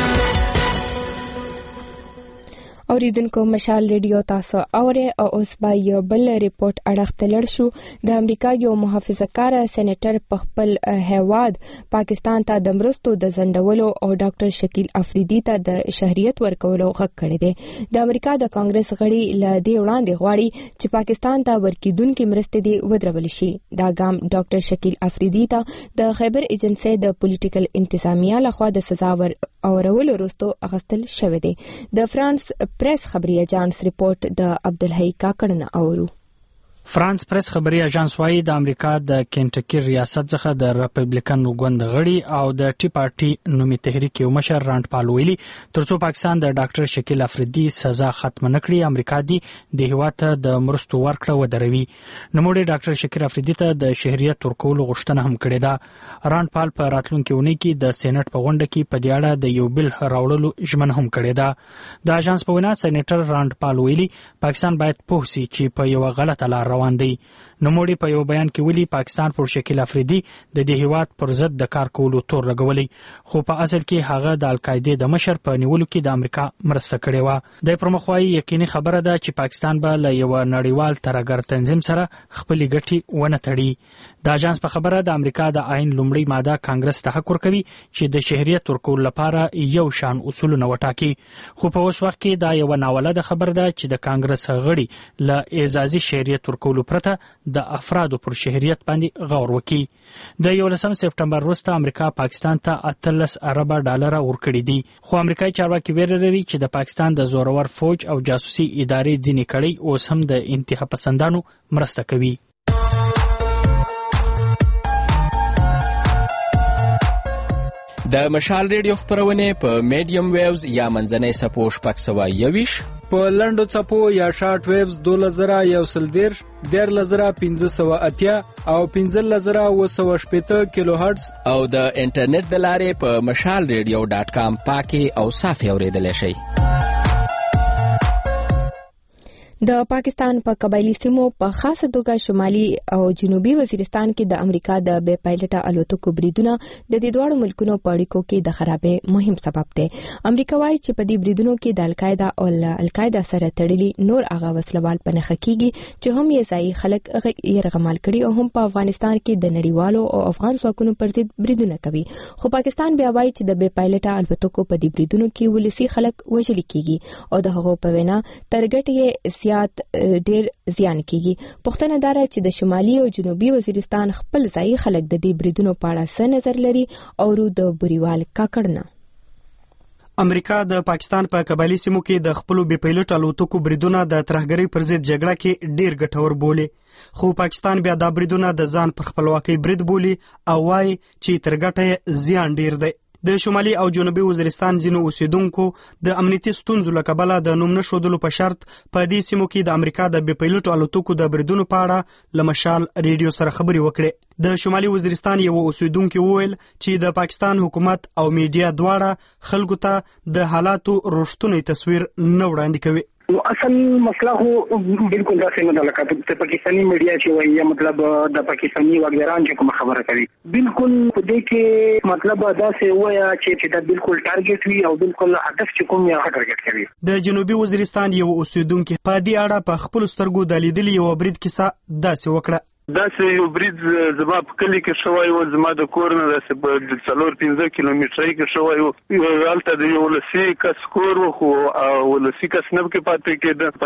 اوریدونکو مشال ریډیو تاسو اوره او اوس با یو بل ریپورت اړخته لړ شو. د امریکا یو محافظه‌کار سېنیټر په خپل هیواد پاکستان ته د مرستو د ځنډولو او ډاکټر شکیل افریدي ته د شهریت ورکولو غږ کړی دی. د امریکا د کانګرس غړي له دې وړاندې غواړي چې پاکستان ته ورکیدونکو مرستې دی ودرول شي. دا ګام ډاکټر شکیل افریدي ته د خیبر ایجنسی د پولیټیکل انتظامیه لخوا د سزا ور اورولو وروسته اغستل شوی دی. د فرانس پریس خبري اژانس ریپورت د عبدالحی کاکړ نه اورو. فرانس پریس خبري اژانس وايي د امریکا د کینټکی ریاست څخه د ریپبلیکن ګوند غړي او د ټي پارټي نومي تحریک یو مشر راند پال ویلي ترڅو پاکستان د ډاکټر شکیل افریدي سزا ختم نکړي امریکا دی د هیواد د مرستو ورکړه ودروي. نوموړي ډاکټر شکیل افریدي ته د شهریت ورکولو غوښتنه هم کړې ده. راند پال په راتلونکي اونۍ کې د سېنات په غونډه کې په دې اړه د یو بل راوړلو ژمنه هم کړې ده. د اژانس په وینا سېنیټر راند پال ویلي پاکستان باید پوه شي چې په یو غلطه لار روان دی. نوموړي په یو بیان کې ویلي پاکستان پر شکیل افریدي د دې هیواد پر ضد د کار کولو تور لګولې خو په اصل کې هغه د القاعده د مشر په نیولو کې د امریکا مرسته کړې و. د پرمخوي یقیني خبره ده چې پاکستان به له یو نړیوال ترهګر تنظیم سره خپل ګټي ونه تړي. د اژانس په خبره د امریکا د آئین لومړی ماده کانګرس ته حق ورکوي چې د شهریت ورکول لپاره یو شان اصولونه وټاکي. خو په اوس وخت کې دا یو ناولده خبره ده چې د کانګرس غړي له اعزازي شهریت ورکول پرته د افرادو پر شهریت باندې غور وکړي. د یولسم سپټمبر وروسته امریکا پاکستان ته اتلس اربه ډالر ورکړي دي. خو امریکایي چارواکي ویره لري چې د پاکستان د زورور فوج او جاسوسي ادارې ځینې کړي اوس هم د انتها پسندانو مرسته کوي. د مشال ریډیو خبرونه په میډیم ویوز یا منځنۍ سپوږ پک سوا یویش په لنډو څپو یا شارټ ویوز دوله زره یو سل دیرش دیارلس زره پنځه سوه اتیا او پنځلس زره اووه سوه شپېته کیلو هرټز او د انټرنیټ د لارې په مشال ریډیو ډاټ کام پاکي او صافي اوریدلای شئ. د پاکستان په قبایلی سیمو په خاصه توګه شمالي او جنوبي وزیرستان کې د امریکا د بې پایلټه الوتکو بریدونه د دې دواړو ملکونو په اړیکو کې د خرابې مهم سبب دی. امریکا وايي چې په دې بریدونو کې د القاعده او القاعده سره تړلي نور هغه وسلوال پنهخ کیږي چې هم یې ځای خلک یې رغمال کړي او هم په افغانستان کې د نړیوالو او افغان ځواکونو پر ضد بریدونه کوي. خو پاکستان بیا وايي چې د بې پایلټه الوتکو په دې بریدونو کې ولسی خلک وژل کیږي او د هغو په وینا ترګټ یې ډیر زیان کیږي. پښتنه دار چې د شمالي او جنوبي وزیرستان خپل ځای خلک د دې بریدونو په اړه څه نظر لري او رو د بریوال کاکړنه. امریکا د پاکستان په قبایلی سیمو کې د خپل بې پایلټ الوتکو بریدونه د ترهګرۍ پر ضد جګړه کې ډیر ګټور بولي. خو پاکستان بیا دا بریدونه د ځان پر خپلواکۍ برید بولي او وايي چې ترګټه زیان ډیر دی. د شمالي او جنوبي وزیرستان ځینو اوسیدونکو د امنیتي ستونزو له کبله د نوم نښودلو په شرط په دې سیمو کې د امریکا د بې پایلټو الوتکو د بریدونو په اړه له مشال ریډیو سره خبرې وکړې. د شمالي وزیرستان یو اوسیدونکو وویل چې د پاکستان حکومت او میډیا دواړه خلکو ته د حالاتو روښتونی تصویر نه وړاندې کوي. نو اصل مسله خو بالکل داسې نه ده لکه د پاکستاني میډیا چې وایي، مطلب د پاکستاني واکداران چې کوم خبره کوي، بالکل په دې کې مطلب داسې وایي چې دا بالکل ټارګټ وي او بالکل هدف چې کوم یې ټارګټ کوي. د جنوبي وزیرستان یو اوسیدونکو په دې اړه په خپل سترګو د لیدلې یو برید کیسه داسې وکړه. داسې یو برید زما په کلي کې شوی و، زما د کور نه داسې په څلور پنځه کیلومترۍ کې شوی و. هلته د یو ولسي کس کور و، خو ولسي کس نه پکې پاتې کېده.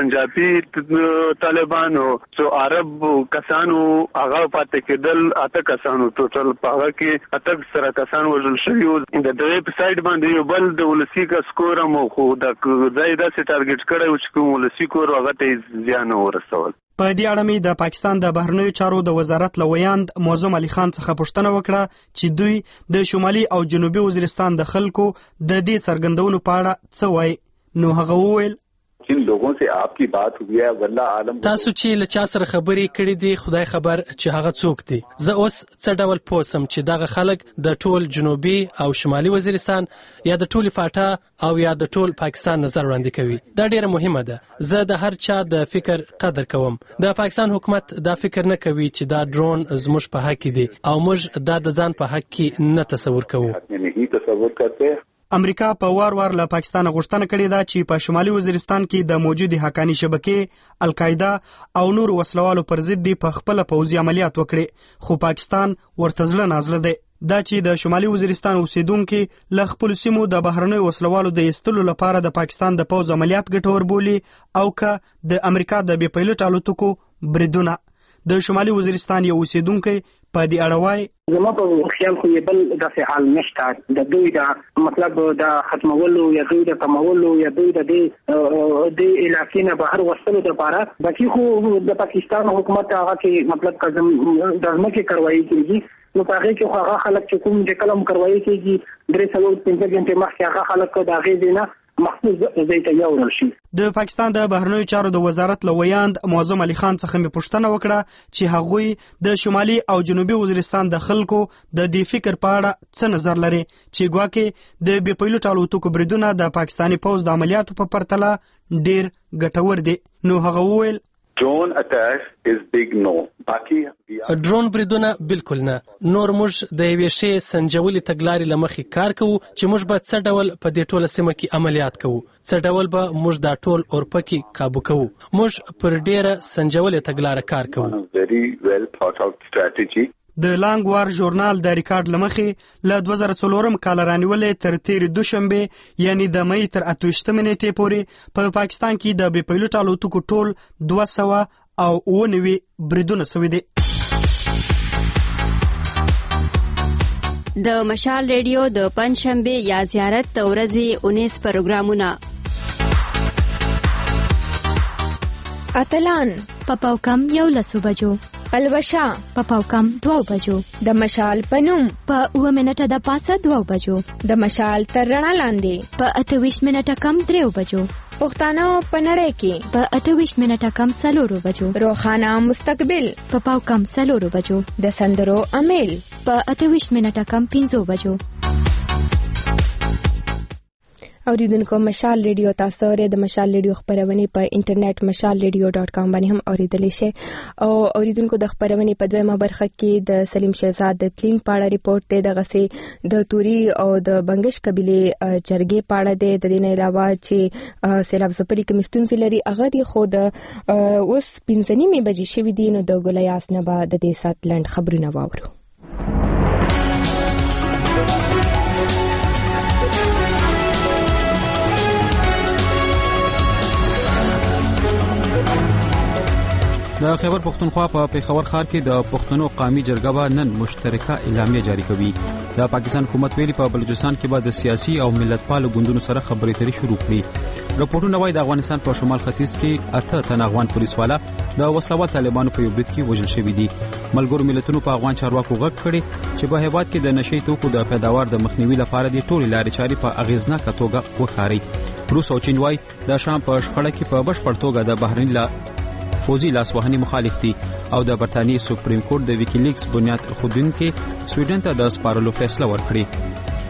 پنجابي طالبانو څو عرب کسانو هغه پاتې کېدل، اته کسانو ټوټل په هغه کې اته سره کسان وژل شوي وو. د دغې په سایډ باندې یو بل د ولسي کس کور هم خو د ځای داسې ټارګټ کړی و چې کوم ولسي کور هغه ته زیان ورسول. په دې اړه مې د پاکستان د بهرنیو چارو د وزارت له ویاند معظم علي خان څخه پوښتنه وکړه چې دوی د شمالي او جنوبي وزیرستان د خلکو د دې څرګندونو په اړه څه وایي. نو هغه وویل جن لوگوں سے آپ کی بات ہوئی ہے والله عالم تاسو چې له چا سره خبرې کړې دي خدای خبر چې هغه څوک دي. زه اوس څه ډول پوسم چې دغه خلک د ټول جنوبي او شمالي وزیرستان یا د ټول فاټا او یا د ټول پاکستان نظر وړاندې کوي. دا ډیره مهمه ده. زه د هر چا د فکر قدر کوم. د پاکستان حکومت دا فکر نه کوي چې دا ډرون زموږ په حق دي او موږ دا د ځان په حق کې نه تصور کوو. نه تصور کوي. امریکا په وار وار له پاکستان غوښتنه کړې ده چې په شمالي وزیرستان کې د موجودي حقانی شبکې القاعده او نور وسلوالو پر ضد په خپل پوځي عملیات وکړي، خو پاکستان ورته زړه نازله دی. دا چې د شمالي وزیرستان اوسیدونکو له خپل سیمو د بهرنیو وسلوالو د ایستلو لپاره د پاکستان د پوځ عملیات ګټور بولي او که د امریکا د بې پایلټ الوتکو بریدونه. د شمالي وزیرستان یو اوسیدونکو په دې اړه وایي زما په خیال خو یې بل داسې حال نشته د دوی د مطلب د ختمولو یا دوی د کمولو یا دوی د دې علاقې نه بهر وستلو لپاره. باقي خو د پاکستان حکومت هغه کې مطلب کزم د ځمکې کاروایي کېږي، نو په هغه کې خو هغه خلک چې کوم د کلم کاروایي کېږي درې سوه پنځه غنټې مخکې هغه خلک د هغې ځای نه مخصوص ځای ته یوړل شي. د پاکستان د بهرنیو چارو د وزارت له ویاند معظم علي خان څخه مې پوښتنه وکړه چې هغوی د شمالي او جنوبي وزیرستان د خلکو د دې فکر په اړه څه نظر لري چې ګواکې د بې پایلټ الوتکو بریدونه د پاکستاني پوځ د عملیاتو په پرتله ډیر ګټور دي. نو هغه وویل ډرون اٹیک از بیگ نو. باقي ډرون بریدونه بالکل نه. نور موږ د یوې شی سنجولې تګلارې لمخې کار کوو چې موږ به څه ډول په دې ټوله سیمه کې عملیات کوو، څه ډول به موږ دا ټول اورپکي کابو کوو. موږ پر ډیره سنجولې تګلارې کار کوو. very well thought out strategy. د لانګ وار ژورنال د ریکارډ لمخې له دوه زره څلورم کال رانیولې تر تیرې دوشنبه یعنی د مې تر اته ویشتمې نیټې پورې په پاکستان کې د بې پایلټ الوتکو ټول دوه سوه او اووه نوي بریدونه سوي دي. د مشال ریډیو د پنځشنبه یا زیارت د ورځې اونیس پروګرامونه اتلان په پاوکم یو لسو بجو، الوشا په پاوکم دوه بجو، د مشال پنوم په اوه منټه د پاسه دوه بجو، د مشال تر رڼا لاندې په اته ویشت منټه کم درې بجو، پښتانه په نړۍ کې په اته ویشت منټه کم څلورو بجو، روښانه مستقبل په پاو کم څلورو بجو، د سندرو امیل په اته ویشت منټه کم پنځو بجو. اوریدونکو مشال ریډیو تاسو لري د مشال ریډیو خبرونه په انټرنیټ مشال ریډیو ډاٹ کام باندې هم اوریدلی شئ. او اوریدونکو د خبرونه په دویمه برخه کې د سلیم شهزاد د تلین پاړه ریپورت دی، دغه سي د توري او د بنگش قبيله جرګې پاړه دی. د دې نه علاوه چې سیلاب زپري کوم ستونزې لري هغه دی خو د اوس پنځه نیمه بجې شوې دي، نو د ګولیاس نه به د دې سات لند خبرونه واورو. د خیبر پښتونخوا په پیښور ښار کې د پښتنو قومي جرګه به نن مشترکه اعلامیه جاری کوي. د پاکستان حکومت ویلي په بلوچستان کې به د سیاسي او ملتپالو ګوندونو سره خبرې اترې شروع کړي. راپورټونه وايي د افغانستان په شمال ختیځ کې اته تن افغان پولیسوالا د وسلوال طالبانو په یو برید کې وژل شوي دي. ملګرو ملتونو په افغان چارواکو غږ کړي چې په هیواد کې د نشئی توکو د پیداوار د مخنیوي لپاره د ټولې لارې چارې په اغیزناکه توګه وکاري. روس او چین وايي د شام په شخړه کې په بشپړ توګه د بهرني لا فوزي لاسوهنې مخالف دي او د برتانیې سپریم کورټ د ویکیلیکس بنیاد خودونکو سویډن ته د سپارلو فیصله ورکړه.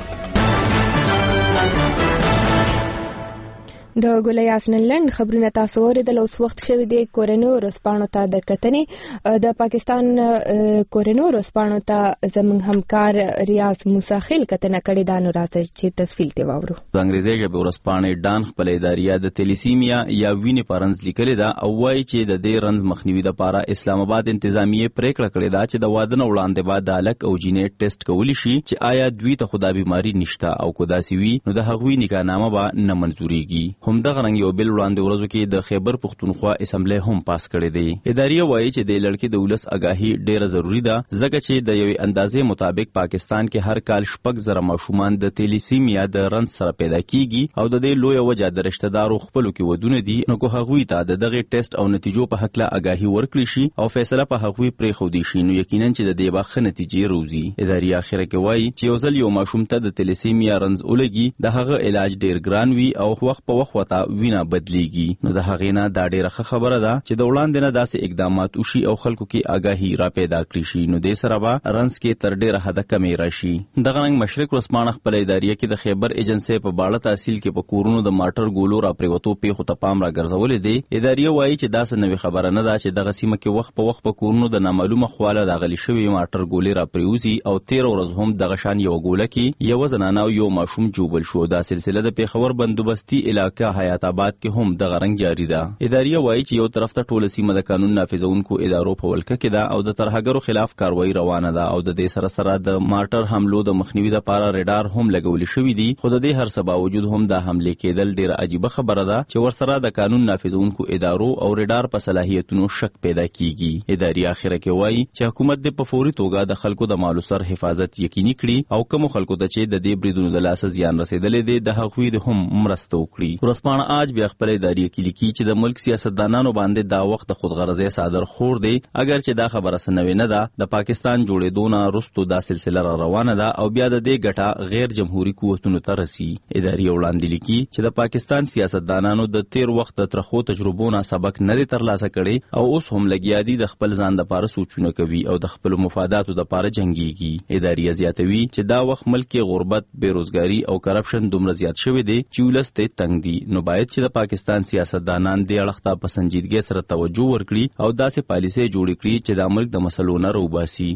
د ګولیاس نن خبرونه تاسو اوریدل. اوس وخت شوی دی کورونو رسپانو ته د کتنې د پاکستان کورونو رسپانو ته زموږ همکار ریاض موسی خیل کتنه کړې ده، نو راځي چې تفصیل دی واورو. د انګریزي ژبې ورسپانې ډان خپل اداریه د تلیسیمیا یا وینې پرنس لیکل ده او وایي چې د دې رنز مخنیوي لپاره اسلام آباد انتظامیه پریکړه کړې ده چې د واده نه وړاندې بعد د الک او جینیټ ټیسټ کولی شي چې آیا دوی ته خدا بیماری نشته او کو داسي وي نو د هغوی نکاحنامه به نه منزوريږي. همدغه رنګ یو بل وړاندې ورځو کې د خیبر پښتونخوا اسمبلی هم پاس کړی دی. ادارې وایي چې د لړکې د ولس آگاهي ډیره ضروری ده ځکه چې د یوې اندازې مطابق پاکستان کې هر کال شپږ زره ماشومان د تلیسیمیا د رنځ سره پیدا کیږي او د دې لوی وجه د رشتہ دارو خپلو کې ودونه دي، نو کو هغوی ته د دغه ټیسټ او نتیجو په حق له آگاهي ورکړي شي او فیصله په هغوی پرې خو دي شي، نو یقینا چې د دې باخه نتیجې روزي. ادارې اخره کې وایي چې یو ځل یو ماشوم ته د تلیسیمیا رنځ ولګي د هغه علاج ډیر ګران وي او وخت په وخت وتا وینا بدلیږي، نو د هغې نه دا ډیره ښه خبره ده چې د وړاندې نه داسې اقدامات وشي او خلکو کې آگاهي را پیدا کړي شي، نو دې سره به رنځ کې تر ډیره حده کمې راشي. دغه رنګ مشرق ورسپانه خپل ادارې کې د خیبر ایجنسی په باړه تحصیل کې په کورونو د ماټر ګولو را پریوتو پیښو ته پام را ګرځولې دی. ادارې وایي چې دا څه نوې خبره نه ده چې دغه سیمه کې وخت په وخت په کورونو د نامعلومه خواله داغلي شوی ماټر ګولې را پریوزي او تیر ورځ هم دغه شان یو ګوله کې یو زنانه او یو ماشوم جوبل شو. دا سلسله د پیښور بندوبستي علاقې حیات آباد کې هم دغه رنګ جاری ده. ادارې وایي چې یو طرف ته ټوله سیمه د قانون نافذونکو ادارو په ولکه کې ده او د ترهګرو خلاف کاروایی روانه ده او د دې سره سره د مارټر حملو د مخنیوي لپاره ریډار هم لګول شوی دی. خو د دې هر څه باوجود هم دا حمله کېدل ډیره عجیبه خبره ده چې ورسره د قانون نافذونکو ادارو او ریډار په صلاحیتونو شک پیدا کیږي. ادارې اخره کې وایي چې حکومت د په فوري توګه د خلکو د مالو سر حفاظت یقیني کړي او کوم خلکو ته چې د دې بریدونو د لاسه زیان رسیدلې دي د هغوی د هم مرسته وکړي. ورسپانه آج بیا خپل ادارې کې لیکي چې د ملک سیاستدانانو باندې دا وخت د خودغرضۍ صادر خور دی، اگر چې دا خبره سنوي نه ده د پاکستان جوړېدو نه وروسته دا سلسله را روانه ده او بیا د دې ګټه غیر جمهوریت قوتونو ته رسي. ادارې وړاندې لیکي چې د پاکستان سیاستدانانو د تیر وخت د ترخو تجربو نه سبق نه دی ترلاسه کړي او اوس هم لګیا دي د خپل ځان لپاره سوچونه کوي او د خپل مفاداتو لپاره جنگيږي. ادارې زیاتوي چې دا وخت ملک کې غربت، بیروزګاری او کرپشن دومره زیات شوی دی چې ولسته تنگ دي، نو باید چې د پاکستان سیاستدانان دې اړخ ته په سنجیدګۍ سره توجه ورکړي او داسې پالیسۍ جوړې کړي چې د ملک د مسلو نه راوباسي.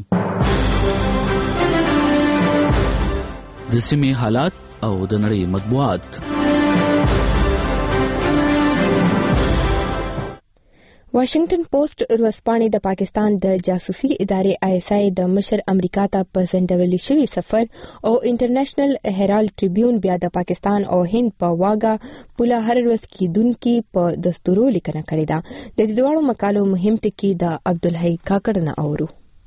د سیمې حالات او د نړۍ مطبوعات. واشنگټن پوسټ ورځپاڼې د پاکستان د جاسوسي ادارې آی اس آی د مشر امریکا ته په ځنډولي شوي سفر او انټرنیشنل هرالډ ټریبیون بیا د پاکستان او هند په واګه پوله هر ورځ کیدونکي په دستورو لیکنه کړې ده. د دې دواړو مقالو مهم ټکي د عبدالحی کاکړ نه اورو.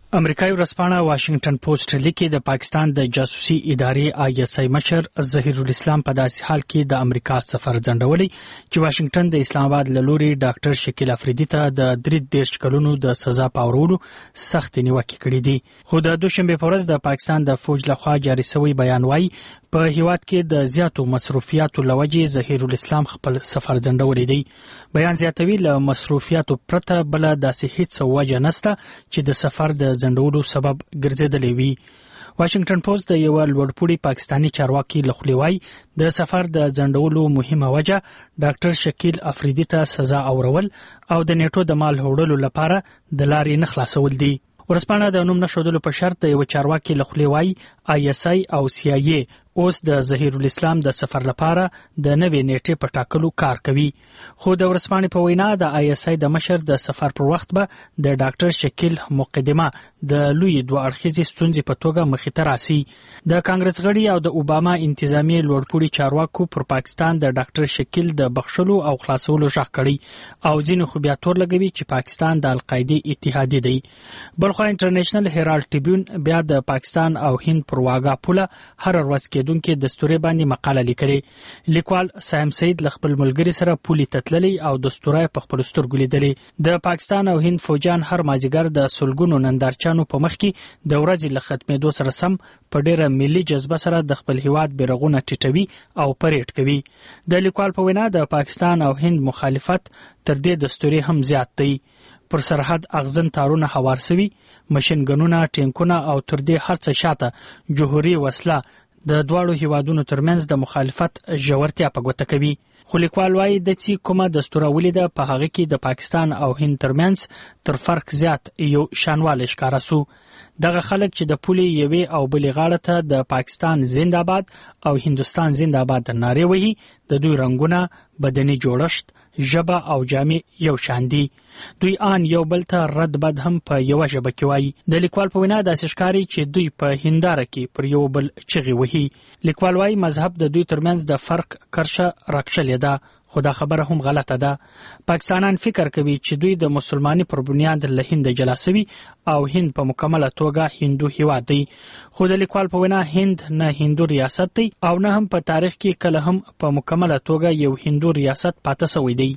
امریکایي ورځپاڼه واشنگټن پوسټ لیکي د پاکستان د جاسوسي ادارې آی اس آی مشر ظهیر الاسلام په داسې حال کې د امریکا سفر ځنډولی چې واشنگټن د اسلام آباد له لوري ډاکټر شکیل افریدي ته د درې دیرش کلونو د سزا په اورولو سخت نیوکې کړې دي. خو د دوشنبه په ورځ د پاکستان د فوج لخوا جاري شوی بیان وايي په هیواد کې د زیاتو مصروفیاتو لوجې ظهیر الاسلام خپل سفر ځنډولی دی. بیان زیاتوي له مصروفیاتو پرته بل داسې هیڅ وجه نشته چې د سفر د ځنډولو سبب ګرځیدلی وي. واشنگټن پوسټ د یو لوړپوړي پاکستانی چارواکي لخوا وایي د سفر د ځنډولو مهمه وجه ډاکټر شکیل افریدي ته سزا اورول او د نیټو د مال هوړلو لپاره د لارې نه خلاصول دي. ورځپاڼه د نوم نښودلو په شرط د یو چارواکي لخوا وایي آی اس آی او سی آی ای اوس د ظهیر الاسلام د سفر لپاره د نوې نیټې په ټاکلو کار کوي. خو د ورځپاڼې په وینا د آی اس آی د مشر د سفر پر وخت به د ډاکټر شکیل مقدمه د لوی دوه اړخیزې ستونزې په توګه مخې ته راسي. د کانګرس غړي او د اوباما انتظامی لوړپوړي چارواکو پر پاکستان د ډاکټر شکیل د بخښلو او خلاصولو ژغ کړی او ځینې خو بیا تور لګوي چې پاکستان د القاعده اتحادیه دی. بلخو انټرنیشنل هیرالډ ټریبیون بیا د پاکستان او هند پر واګه پوله هر ورځ کېدونکې دستوري باندې مقاله لیکلې. لیکوال سام سید ل خپل ملګری سره پولي تتللی او دستوري په خپل سترګو لیدلې. د پاکستان او هند فوجان هر مازیګر د سلګونو نندارچانو په مخ کې د ورځې له ختمېدو سره سم په ډېره ملي جذبه سره د خپل هیواد بیرغونه ټیټوي او پریډ کوي. د لیکوال په وینا د پاکستان او هند مخالفت تر دې دستوري هم زیات دی. پر سرحد اغزن تارونه هوار سوي، ماشینګنونه، ټینکونه او تر دې هرڅه شاته جوهري وسله د دواړو هیوادونو ترمنځ د مخالفت ژورتیا په ګوته کوي. خو لیکوال وایي د چې کومه دستوره ولیده په هغه کې د پاکستان او هند ترمنځ تر فرق زیات یو شانوالی ښکاره سو. دغه خلک چې د پولې یوې او بلې غاړه ته د پاکستان زنده‌باد او هندوستان زنده‌باد نارې وهي، د دوی رنګونه، بدني جوړښت، ژبه او جامې یو شان دي. دوی آن یو بل ته رد بد هم په یوه ژبه کې وایي. د لیکوال په وینا داسې ښکاري چې دوی په هنداره کې پر یو بل چغې وهي. لیکوال وایي مذهب د دوی ترمنځ د فرق کرشه راکشلې ده، خو دا خبره هم غلطه ده. پاکستانان فکر کوي چې دوی د مسلمانۍ پر بنیاد له هند جلا سوي او هند په مکمله توګه هندو هیواد دی. خو د لیکوال په وینا هند نه هندو ریاست دی او نه هم په تاریخ کې کله هم په مکمله توګه یو هندو ریاست پاتې سوی دی.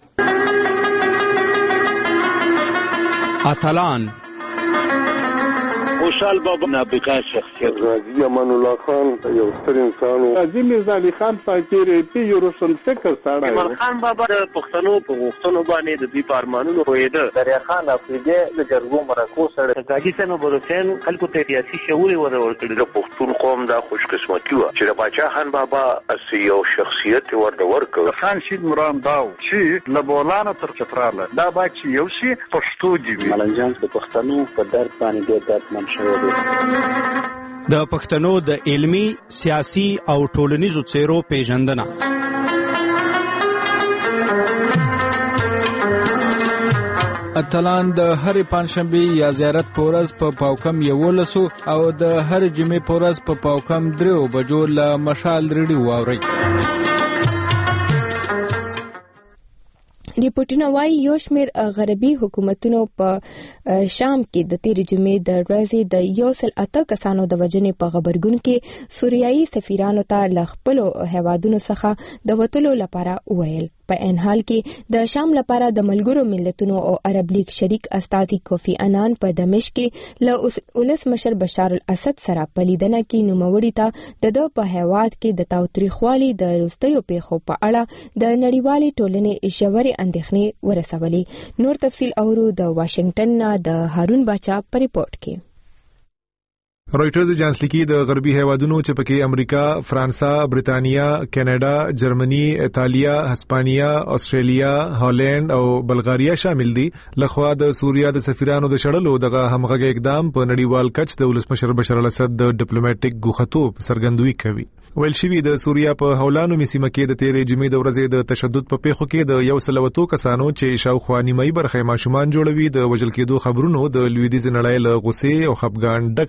اتلان خوشحال بابا نابغه شخصیت، غازی امان الله خان یو ستر انسان و، غازی میرزا علي خان فقیر پی یو روشن فکر سره، ایمان خان بابا د پښتنو په غوښتنو باندې د دوی په ارمانونو پوهېده، دریا خان افریدي د جرګو مرکو سره، غازی سنوبر حسین خلکو ته سیاسي شعور ورکړي. د پښتون قوم دا خوش قسمتي و چې د باچا خان بابا اسی یو شخصیت ورته ورکړ. خان شید مرام داو چې لبولانه تر چتراله دا با چې یو شي پښتو دی. ملنجان د پښتنو په درد باندې ډېر دردمن شوی دی. د پښتنو د علمی، سیاسي او ټولنیزو څیرو پیژندنه. اتلان د هر پنځشنبه یا زیارت په ورځ په پاوکم یولسو او د هر جمعې په ورځ په پاوکم درو بجو له مشال ریډیو واوري. ریپورتونه وايي یو شمېر غربي حکومتونو په شام کې د تیرې جمعې د ورځې د یو سل اته کسانو د وژنې په غبرګون کې سوریایي سفیرانو ته له خپلو هیوادونو څخه د وتلو لپاره وویل. په ان حال کې د شام لپاره د ملګرو ملتونو او عرب لیگ شریک استازي کوفی انان په دمشق کې له ولس مشر بشار الاسد سره په لیدنه کې نوموړي ته د دوه په هیواد کې د تاوتریخوالي د وروستیو پیښو په اړه د نړیوالې ټولنې ژورې اندېښنې ورسولې. نور تفصیل اورو د واشنگټن نه د هارون باچا په ریپورت کې. رويټرز اجنس لیکي د غربي هیوادونو چې پکې امریکا، فرانسا، برتانیا، کینیډا، جرمني، ایتالیا، هسپانیا، استرالیا، هالند او بلغاریا شامل دي لخوا د سوریا د سفیرانو د شړلو دغه همغږي اقدام په نړیوال کچ د ولسمشر بشار الاسد د ډیپلوماټیک ګوښتوب څرګندوي کوي. ویل شوی د سوریا په هولانو میسیمه کې د تیرې جمعې د ورځې د تشدد په پیښو کې د یو سل وتو کسانو چې شاوخوا نیمایي برخه ماشومان جوړوي د وژل کېدو خبرونو د لویدیځ نړۍ له غوسې او خپګان ډک خبرګون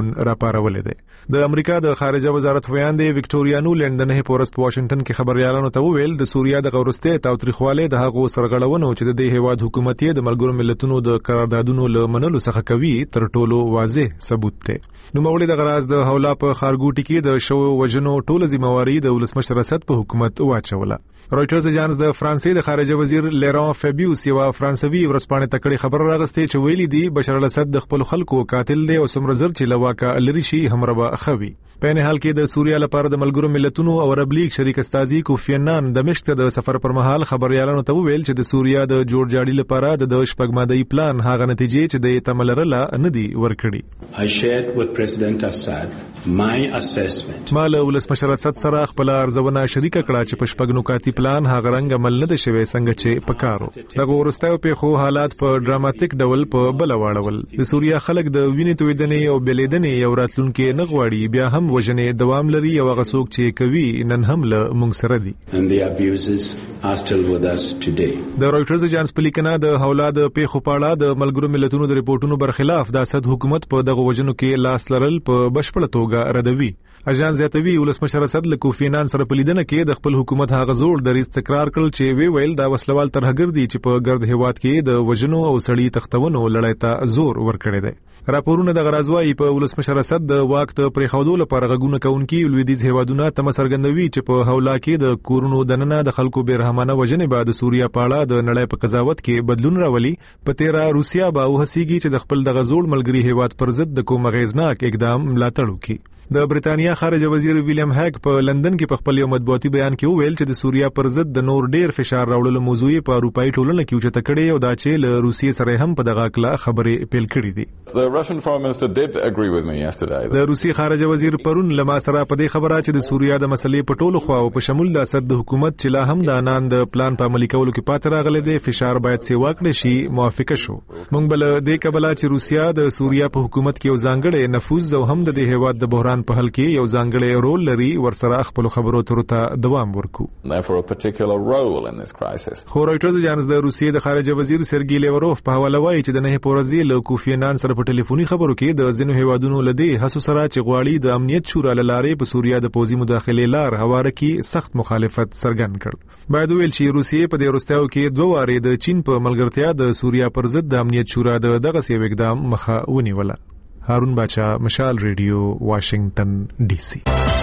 ټلیفون راپارولې ده. د امریکا د خارجه وزارت ویاند وکټوریا نولند د نه پورس په واشنگټن کې خبريالانو ته وویل د سوریا د غورسته تاوتریخواله د هغو سرغړونو چې د هیواد حکومت یې د ملګرو ملتونو د قراردادونو له منلو څخه کوي تر ټولو واضح ثبوت دی. نو مولوی د غراز د حواله په خارګوټي کې د شو وجنو ټوله ذمہواری د ولسمشر اسد په حکومت واچوله. رويټرز اجانس د فرانسې د خارجه وزیر لیران فابیوس یو فرانسوي ورسپانې تکړه خبر راغستې چې ویلي دی بشار الاسد د خپل خلکو قاتل دی او سمره زر چې لواکا لری شي همربا خوي. په نه حال کې د سوریا لپاره د ملګرو ملتونو او عرب لیگ شریک استازي کوفی عنان د مشت د سفر پر مهال خبريالانو ته ویل چې د سوریا د جوړ جاړي لپاره د شپږمادي پلان هغه نتیجې چې د تملرله نه دی ورکړي. I shared with President Assad my assessment. مال ولسمشر اسد سره خپل ارزونه شریک کړه چې په شپږ نکاتی پلان هغه رنګ عمل نه شوی څنګه چې پکارو. د ورستاو په خو حالات په ډراماتیک ډول په بل واړول. د سوریا خلک د وینې تویدنې او بلیدنې یو راتلونکي نه غواړي بیا هم وجنې دوام لري او هغه څوک چې کوي نن هم له موږ سره دي. And the abuses are still with us today. د رويټرز اجانس په لیکنه د حواله د پیښو په اړه د ملګرو ملتونو د ریپورتونو برخلاف د اسد حکومت په دغه وجنو کې لاس لرل په بشپړه توګه ردوي. اجان زیاتوي ولسمشر اسد له کوفی عنان سره په لیدنه کې د خپل حکومت هغه زوړ دریځ تکرار کړل چې وی ویل دا وسلوال ترهګر دي چې په ګرد هیواد کې د وجنو او سړی تختونو لړۍ ته زور ورکړی دی. راپورونه د غرازوای په ولسمشر اسد د وخت پرې خودو لپاره غږونه کوونکی لویدیز هیوادونه تم سرګندوي چې په حواله کې د کورونو دننه د خلکو بیرحمانه وجنې بعد سوریا پاړه د نړۍ په قضاوت کې بدلون راولي. په تیرا روسیا به وهسیږي چې د خپل د غزول ملګری هیواد پر ضد د کوم غیزناک اقدام ملاتړ وکړي. د برتانیا خارجه وزیر ویلیام هاګ په لندن کې په خپل یو مطبوعاتي بیان کې وویل چې د سوریا پر ضد د نور ډیر فشار راوړلو موضوع په اروپאי ټولنه کې اوچته کړي او دا چې له روسیې سره هم په دغه کله خبرې پیل کړې دي. The Russian foreign minister did agree with me yesterday. د روسي خارجه وزیر پرون لما سره په دې خبره چې د سوریا د مسلې په ټولو خواو په شمول د اسد د حکومت چې لا هم د انان د پلان په عملي کولو کې پاتې راغلي دی فشار باید سیوا کړي شي موافقه شو. موږ بل دې کبله چې روسیا د سوریا په حکومت کې یو ځانګړی نفوذ او هم د دې هیواد د بحران په حل کې یو ځانګړی رول لري ورسره خپل خبرو اترو ته دوام ورکو. Therefore a particular role in this crisis. خو رويټرز اجانس د روسیې د خارجه وزیر سرګی لیوروف په حواله وایي چې د نه پورزي له کوفی عنان سره په ټلیفوني خبرو کې د ځینو هیوادونو لدی هڅو سره چې غواړي د امنیت شورا لارې په سوریا د پوزي مداخله لار هواره کې سخت مخالفت څرګند کړ. باید ویل چې روسیې په دې وروستیو کې دوه واره د چین په ملګرتیا د سوریا پر ضد د امنیت شورا د دغه سی اقدام مخه ونیوله. هارون باچا، مشال ریډیو، واشنگټن ډي سي.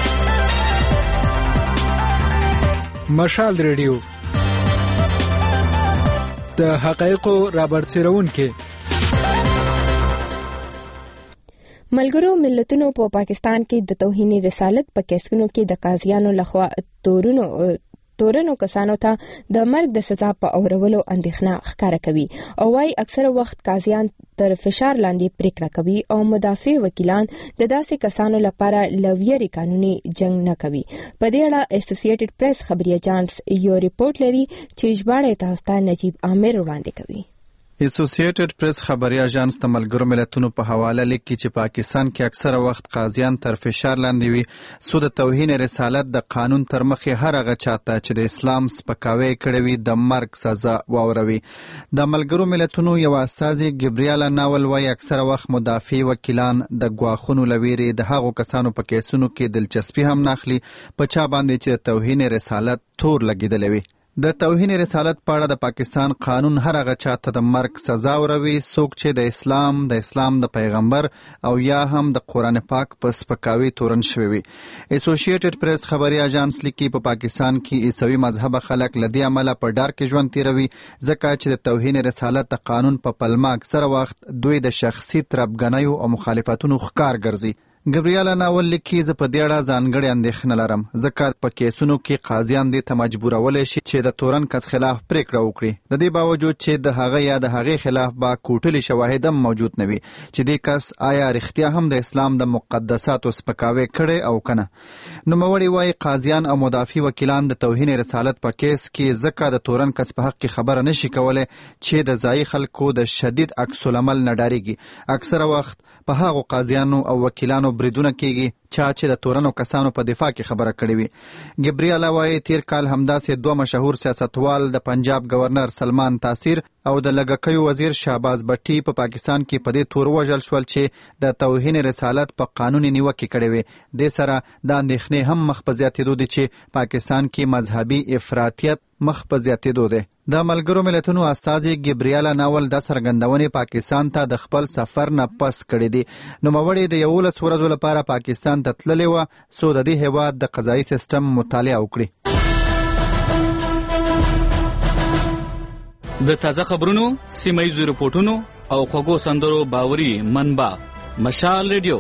مشال ریډیو د حقایقو رابرسېرون کې ملګرو ملتونو په پا پاکستان کې د توهین رسالت په کیسونو کې د قاضیانو لخوا تورونو تورنو کسانو ته د مرګ د سزا په اورولو اندېښنه ښکاره کوي او وايي اکثره وخت قاضیان تر فشار لاندې پریکړه کوي او مدافع وکیلان د داسې کسانو لپاره لویری قانوني جنگ نه کوي. په دې اړه اسوسییټډ پریس خبري اجانس یو ریپورت لري چې ژباړه تاسو ته نجیب عامر وړاندې کوي. اسوسییټډ پریس خبري اژانس د ملګرو ملتونو په حواله لیکي چې پاکستان کې اکثره وخت قاضیان تر فشار لاندې وي سو د توهین رسالت د قانون تر مخې هر هغه چاته چې د اسلام سپکاوی کړی وي د مرګ سزا واوروي. د ملګرو ملتونو یو استازي ګبریالا ناول وايي اکثره وخت مدافع وکیلان د ګواښونو لويري د هغو کسانو په کیسونو کې دلچسپي هم ناخلي په چا باندې چې د توهین رسالت تور لګیدلی وي. د توهین رسالت په اړه د پاکستان قانون هر هغه چاته د مرګ سزا وروي څوک چې د اسلام د اسلام د پیغمبر او یا هم د قرآن پاک په سپکاوي تورن شوی وي. اسوسییټډ پریس خبري اژانس لیکي په پاکستان کې عیسوي مذهب خلک لدی عمله په ډار کې ژوند تیروي ځکه چې د توهین رسالت د قانون په پلمه اکثره وخت دوی د شخصي تربګنیو او مخالفتونو ښکار ګرځي. ګبریالا ناول لیکي زه په دې اړه ځانګړې اندېښنه لرم ځکه په کیسونو کې قاضیان دې ته مجبورولی شي چې د تورن کس خلاف پریکړه وکړي د دې باوجود چې د هغه یا د هغې خلاف به کوټلي شواهد هم موجود نه وي چې دې کس آیا رښتیا هم د اسلام د مقدساتو سپکاوی کړی او کنه. نوموړي وایي قاضیان او مدافع وکیلان د توهین رسالت په کیس کې ځکه د تورن کس په حق کې خبره نشي کولی چې د ځایي خلکو د شدید عکس العمل نه ډارېږي. اکثره وخت په هغو قاضیانو او وکیلانو بریدونه کیږي چا چې د تورنو کسانو په دفاع کې خبره کړې وي. ګبریالا وایي تیر کال همداسې دوه مشهور سیاستوال د پنجاب گورنر سلمان تاثیر او د لږکیو وزیر شهباز بټي په پا پاکستان کې په دې تور وژل شول چې د توهین رسالت په قانوني نیوکې کړې وي. دې سره دا اندېښنې هم مخ په زیاتېدو دي چې پاکستان کې مذهبي افراطیت مخ په زیاتېدو دی. د ملګرو ملتونو استازي ګبریالا ناول د څرګندونې پاکستان ته د خپل سفر نه پس کړی دی. نوموړې د یولس ورځو لپاره پاکستان ته تللې وه څو د دې هېواد د قضایي سیسټم مطالعه وکړي. د تازه خبرونو، سیمه‌ییزو رپورټونو او خوږو سندرو باوري منبع مشال ریډیو.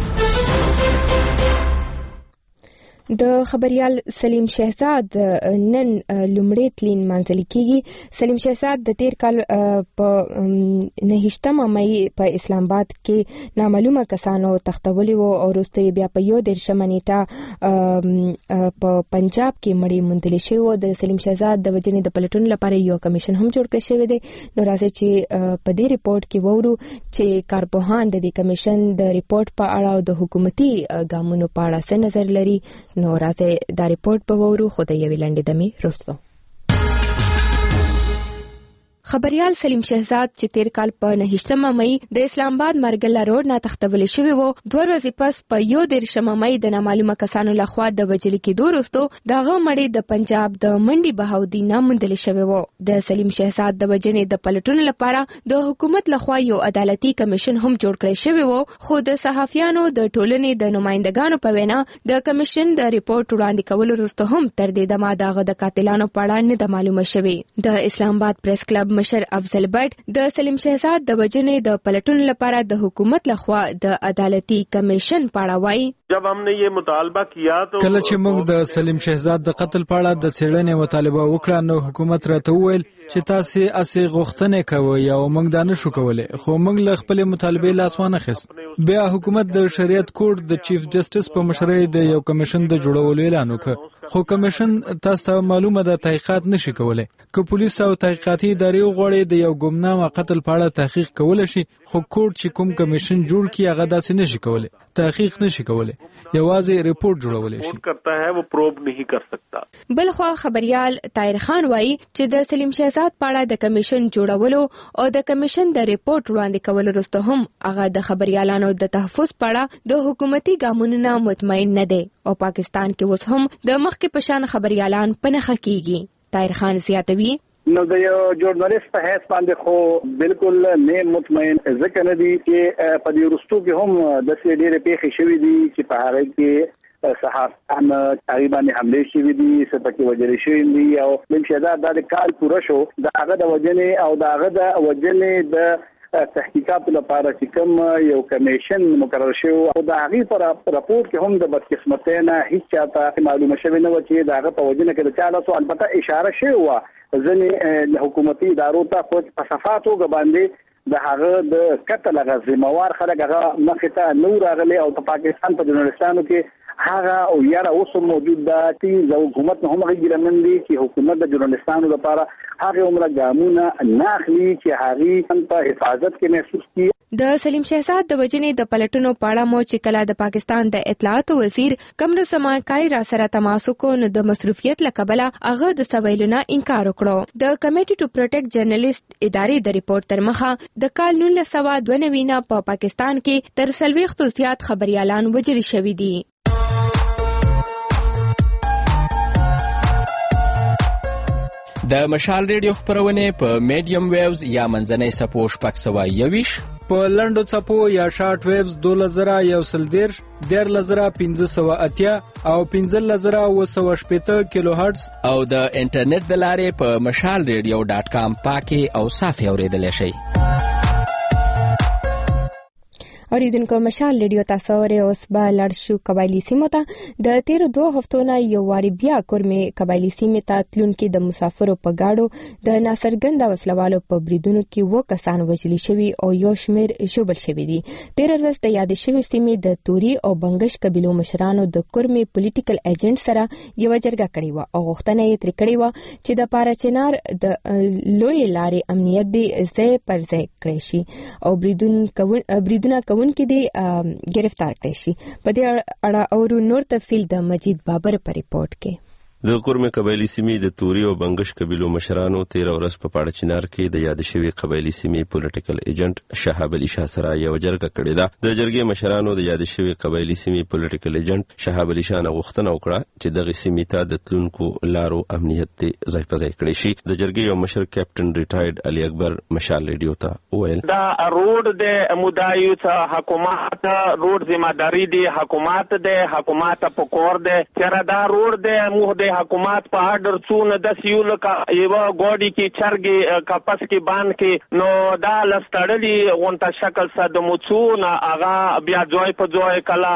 د خبريال سلیم شهزاد نن لومړی تلین منځلي کیږي. سلیم شهزاد د تیر کال په نهشتمه مې په اسلام آباد کې نامعلومه کسانو تختولي وو او وروسته بیا په یو دیرشمه نیټه په پنجاب کې مړی موندل شوی و. د سلیم شهزاد د وجنې د پلټون لپاره یو کمیشن هم جوړ کړی شوی دی. نو راځي چې په دې ریپورت کې وورو چې کارپوهان د دې کمیشن د ریپورت په اړه او د حکومتي ګامونو په اړه څه نظر لري. نو راځي دا ریپورت به وورو خو د یوې لنډې دمې وروسته. خبريال سلیم شهزاد چې تیر کال په نهشتمه مې د اسلام آباد مرګله روډ نه تختول شوی وو، دوه ورځې پس په یو دیرشمه مې د نامعلومه کسانو لخوا د وجل کېدو وروسته دغه مړی د پنجاب د منډي بهاودي نه موندل شوی وو. د سلیم شهزاد د وجنې د پلټون لپاره د حکومت لخوا یو عدالتي کمیشن هم جوړ کړی شوی وو، خو د صحافیانو د ټولنې د نمائندګانو په وینا د کمیشن د ریپورت وړاندې کول وروسته هم تر دې دمه دغه د قاتلانو په اړه نه د معلومه شوی. د اسلام آباد پریس کلب مشر افضل بټ د سلیم شهزاد د وجنې د پلټون لپاره د حکومت لخوا د عدالتي کمیشن پاړه وایي. جب हमने ये मुतालबा किया तो کله چې موږ د سلیم شهزاد د قتل په اړه د څېړنې مطالبه وکړه نو حکومت راته وویل چې تاسو اسې غوښتنې کوئ او موږ دا نشو کولای، خو موږ له خپل مطالبې لاس وانه خست. بیا حکومت د شریعت کوډ د چیف جسټس په مشرۍ د یو کمیشن د جوړولو اعلان وکړ، خو کمیشن تاسو ته معلومه ده تحقیقات نشي کولای. که پولیس او تحقیقاتي ادارې وغواړي د یو ګمنامه قتل په اړه تحقیق کول شي، خو کوډ چې کوم کمیشن جوړ کړي هغه داسې نشي کولای، تحقیق نشي کولای، یوازې ریپورت جوړولای شي. کرتا ہے وہ پروب نہیں کر سکتا. بلخوا خبريال طاهر خان وایي چې د سلیم شهزاد په اړه د کمیشن جوړولو او د کمیشن د ریپورت وړاندې کول وروسته هم هغه د خبريالانو د تحفظ په اړه د حکومتي ګامونو نه مطمئن نه دی او پاکستان کې اوس هم د مخکې په شان خبريالان پنهخه کیږي. طاهر خان زیاتوي نو د یو ژورنالیست په حیث باندې خو بالکل نه مطمئن ځکه نه دي چې په دې وروستو کې هم د سې ډېرې پیښې شوې دي چې په هغه کې صحافان تقریبا حمله شوې دي، سپکې وجل شوې دي او سلیم شهزاد د کال پوره شو د هغه د وجنې او د هغه د وجنې د تحقیقات لپاره چې کوم یو کمیشن مقرر شو او د هغه پر راپور کې هم د بدقسمتۍ نه هیڅ چاته معلومه شوې نه و چې د هغه په وجنه کې د چا له البته اشاره شوې و ځنې حکومتي ادارو ته خو په صفاتو باندې د هغه د قتل غزموار خلک هغه مخې ته نور راغلي او په پاکستان په جرنالستانو کې هغه او یاره اوس موجود ده چې حکومت هم غیر مندي چې حکومت د جرنالستانو لپاره هغه عمره ګامونه ناخلي چې هغه په حفاظت کې محسوس کی. د سلیم شهزاد د وجنې د پلټونو پاړه مو چې کله د پاکستان د اطلاعات وزیر کمرو سماکای را سره تماس وکړ د مصروفیت لکبله هغه د سویلونه انکار وکړو. د کمیټي ټو پروټیکټ جرنالست ادارې د ریپورت تر مخه د کال نولس سوه دوه نوي نه په پاکستان کې تر څلوېښتو زیات خبريالان وژل شوي دي. د مشال ریډیو خبرونه په میډیم ویوز یا منځنۍ سپو شپږ سوه یوویش، په لنډو څپو یا شارټ ویوز دوله زره یو سل دیرش، دیارلس زره پنځه سوه اتیا او پنځلس زره اووه سوه شپېته کیلو هرټز او د انټرنیټ د لارې په مشال ریډیو ډاټ کام پاکي او صافي اوریدلی شئ. اوریدونکو مشال ریډیو تاسو اورئ. اوس به لاړ شو قبایلي سیمو ته. د تیرو دوه هفتو نه یو واري بیا کورمې قبایلي سیمې ته تلونکي د مسافرو په ګاډو د ناڅرګنده وسلوالو په بریدونو کې اووه کسان وژلي شوي او یو شمېر ژوبل شوي دي. تېره ورځ د یادې شوې سیمې د توري او بنګش قبیلو مشرانو د کورمې پولیټیکل ایجنټ سره یوه جرګه کړې وه او غوښتنه یې ترې کړې وه چې د پاراچنار د لویې لارې امنیت دې ځای پر ځای کړی شي او بریدونه کوونکې دې گرفتار کړی شي. په دې اړه او نور تفصیل د مجید بابر په ریپورت کې. د کورمه قبایلی سیمې د توري او بنگش قبیلو مشرانو تیر ورځ په پاړه چنار کې د یاد شوی قبایلی سیمې پولیټیکل ایجنټ شهاب علي شاه سره یو جرګه کړې ده. د جرګې مشرانو د یاد شوی قبایلی سیمې پولیټیکل ایجنټ شهاب علي شاه غوښتنه وکړه چې دغه سیمې ته د تلونکو لارو امنیت ته ځای په ځای کړی شي. د جرګې یو مشر کیپټن ریټایرډ علي اکبر مشال ریډیو ته وویل دا روډ د مدایو ته حکومت روډ ذمہ داری دی حکومت د حکومت په کور دی چې دا روډ د موږ د حکومت په اډر څونه د سیول کا یو ګوډي کې چرګي کپس کې باندې کې نو دا لستړلی غونټه شکل ساده موڅونه اغا بیا جوای په جوای کلا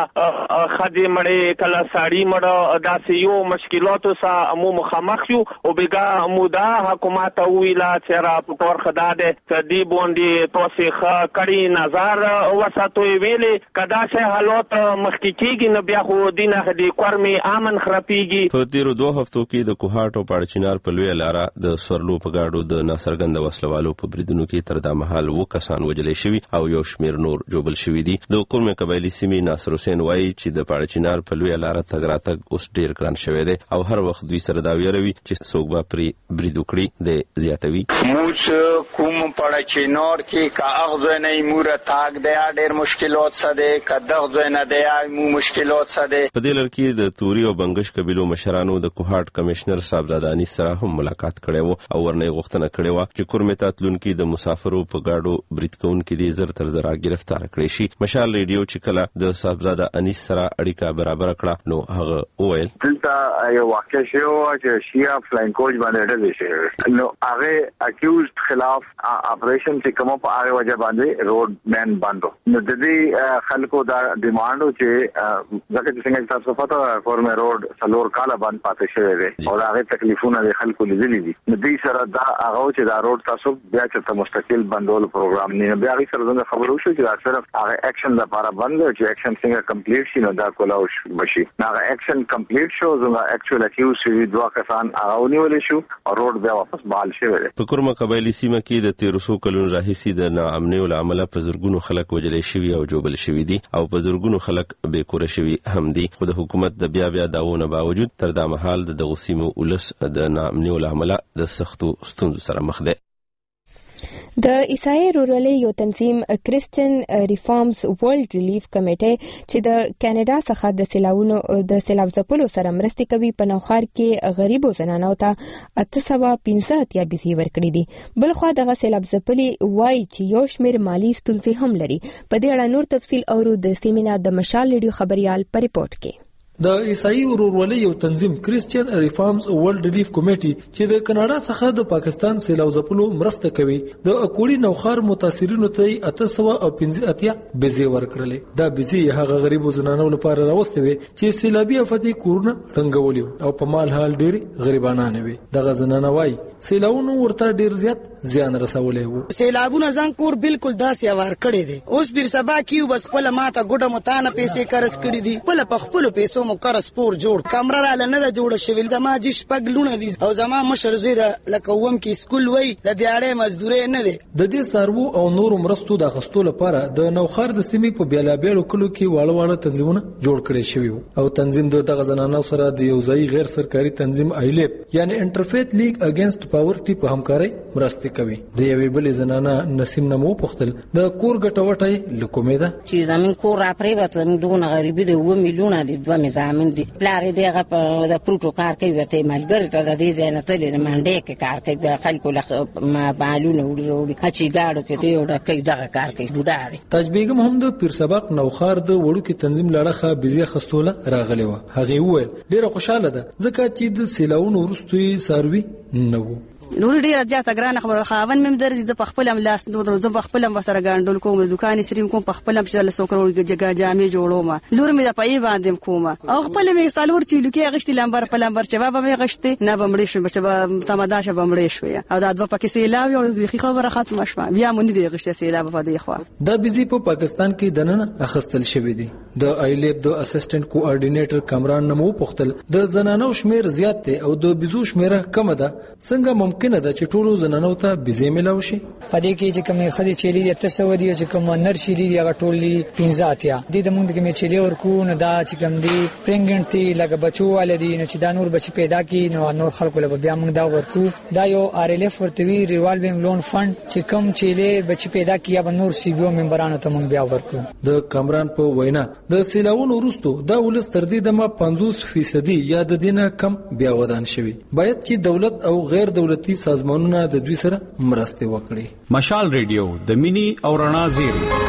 خدي مړې کلا ساړي مړ دا سيو مشکلاتو سره مو مخامخ یو او بیګه مودا حکومت ویلا چې را په تور خداده چې دی بوندي توسيخ کړي نظر وساتوي ویلې کدا شه حالات مخکې کېږي نو بیا خو دینه دې کورمي امن خرابيږي. په تیرو دوه هفتو کې د کوهاټ او پاړچینار په لوی لاره د سورلو په گاډو د ناڅرګند وسلوالو په بریدونو کې تر دا مهال و کسان وجلې شوي او یو شمیر نور جوبل شوي دي. د کورمه قبایلی سیمې ناصر حسین وایي چې د پاړچینار په لوی لاره تګ راتګ اوس ډیر ګران شوی دی او هر وخت دوی سره دا ویروي چې څوک به پرې برید وکړي د زیاتوي. موږ کوم پاړچینار کې کا اغزه نه مور تاګ دی ډیر مشکلات سره کا دغه نه دی مو مشکلات سره. په دې لړ کې د توري او بنگش قبیلو مشرانو د کوهاټ کمشنر صاحبزاده انیس سره هم ملاقات کړي وو او ورنه غوښتنه کړې و چې کورمه تاتلونکو د مسافرو په گاډو برید کوونکو دي زر تر زر گرفتار کړي شي. مشال ریډیو چې کله د صاحبزاده انیس سره اړیکه برابر کړه نو هغه وویل دلته یو واقع شو چې شیا فلاین کوچ باندې ډېر شي نو هغه اکیوزد خلاف اپریشن چې کوم په هغه وجه باندې روډ مین باندې نو د دې خلکو دا ډیماند چې ځکه چې څنګه تاسو پته کورمه روډ سلور کاله باندې پاتې شوی دی او هغه تکلیفونه د خلکو لیدلې دي. نو دې سره دا هغه چې دا روډ تاسو بیا چې مستقل بندول پروګرام نه بیا هغه سره څنګه خبرو شو چې دا صرف هغه اکشن لپاره بند چې اکشن څنګه کمپلیټ شي نو دا کولاو بشي. هغه اکشن کمپلیټ شو زموږ اکچوال اکیوز شي دوه کسان هغه ونیول شو او روډ بیا واپس بحال شوی دی. په کورمه قبایلی سیمه کې د تیرو څو کلونو راهیسې د ناامنۍ له امله په زرګونو خلک وجلې شوي او جوبل شوي دي او په زرګونو خلک بې کوره شوي هم دي. خو د حکومت د بیا بیا داوونه باوجود تر دا مهال د دغو سیمو ولس د ناامنۍ له امله د سختو ستونزو سره مخ دی. د عیسائی رورلي یو تنظیم کریسچن ریفارمز ورلد ریلیف کمیټه چې د کاناډا څخه د سیلاونو د سیلاب ځپلو سره مرستې کوي په نوخار کې غریبو زنانو ته اته سوه پنځه اتیا بيزي ورکړي دي. بل خو دغه سیلاب ځپلي وایي چې یو شمیر مالی ستونزې هم لري. په دې اړه نور تفصیل اورو د سیمینا د مشال ریډیو خبريال په ریپورت کې. د عیسائی ورورولۍ یو تنظیم کریسچن ریفارمز ورلد ریلیف کمیټي چې د کاناډا څخه د پاکستان سیلاب ځپلو مرسته کوي د اکوړي نوخار متاثرینو ته اته سوه پنځه اتیا بيزي ورکړلې. دا بيزي هغه غریبو زنانو لپاره راوستي وي چې سیلابي افاتي کورونه رنګولي او په مال حال ډېر غریبانه وي. دغه زنانه وای سیلاونو ورته ډېر زیات زیان رسولې وو. سیلابونه ځان کور بالکل داسې وار کړی دي. اوس بیر سبا کیو بس خپل ماته ګډه متانه پیسې قرض کړې دي خپل په خپل پیسو مو قرض پور جوړ کمره را نه ده جوړه شویل زما جی شپږ لونه دي او زما مشر زوی ده لکه ووم کې سکول وای د دیاړې مزدوري نه ده. د دې سارو او نورو مرستو د غستو لپاره د نوخار د سیمې په بیلابېلو کلو کې واړه واړه تنظیمونه جوړ کړي شوی او تنظیم د دغه زنانو سره د یو ځای غیر سرکاري تنظیم ایلیپ یعنی انټرفیت لیګ اگینست پاورټي په همکارۍ مرستې کوي. د یوې بلې زنانه نسیم نمو پختل د کور ګټوټي لکومې ده چې زمين کور را پرې وته دونه غریبي د و میلیونه دي دوه مزامن دي پلار دغه په د پروتو کار کوي وته ملګری ته د دې ځای نه تللی منډه کې کار کوي د خلکو له ما بالونه وړي هچې گاډو کې دی وړه کوي دغه کار کوي ډوډاري. تاج بیگم هم د پیر سبق نوخار د وړو کې تنظیم لړخه بيزي خستوله راغلی و. هغه وویل ډیره خوشاله ده ځکه چې د سیلاونو وروستي ساروي نه وو. نور ډیره زیاته ګرانه خبره خاون مم درځي ز په خپل لاس نور ز په خپل وسره ګاندول کوم دکان سریم کوم په خپل چې له سوکرو جګه جامې جوړوم لور مې د پای باندې کوم او خپل مې سالور چې لکه غشتي لمبر په لمبر چې بابا مې غشتي نه بمړې شو چې تمدا شه بمړې شو یا او دا د پکې سیلاب یو د خبره ختم شوه بیا مونږ دې غشتي سیلاب په دې خوا. دا بيزي په پاکستان کې دننه اخستل شوی دی. د ایلیب د اسسټنټ کوارډینیټر کامران نمو پختل د زنانو شمیر زیات دی او د بيزو شمیره کم ده څنګه ممکن ممکنه ده چې ټولو زنانو ته بيزه ملاوي شي؟ پدې کې چې کوم خدي چيلي د تسو دی چې کوم نر شيلي دی هغه ټولي پنځه اتیا د دې موږ کې چيلي ورکو نه دا چې کوم دی پرنګنټ دی لکه بچو ولدي نو چې دا نور بچي پیدا کی نو نور خلکو له بیا موږ دا ورکو دا یو آر ال اف ورتوی ریوالوینګ لون فند چې کوم چيلي بچي پیدا کیه به نور سی بي او ممبرانو ته موږ بیا ورکو. د کامران په وینا د سیلاونو وروسته دا ولس تر دې دمه پنځوس فیصد یا د دینه کم بیا ودان شوی. باید چې دولت او غیر دولتي سازمانونه د دوی سره مرسته وکړي. مشال ریډیو د مینی او رڼا زیری.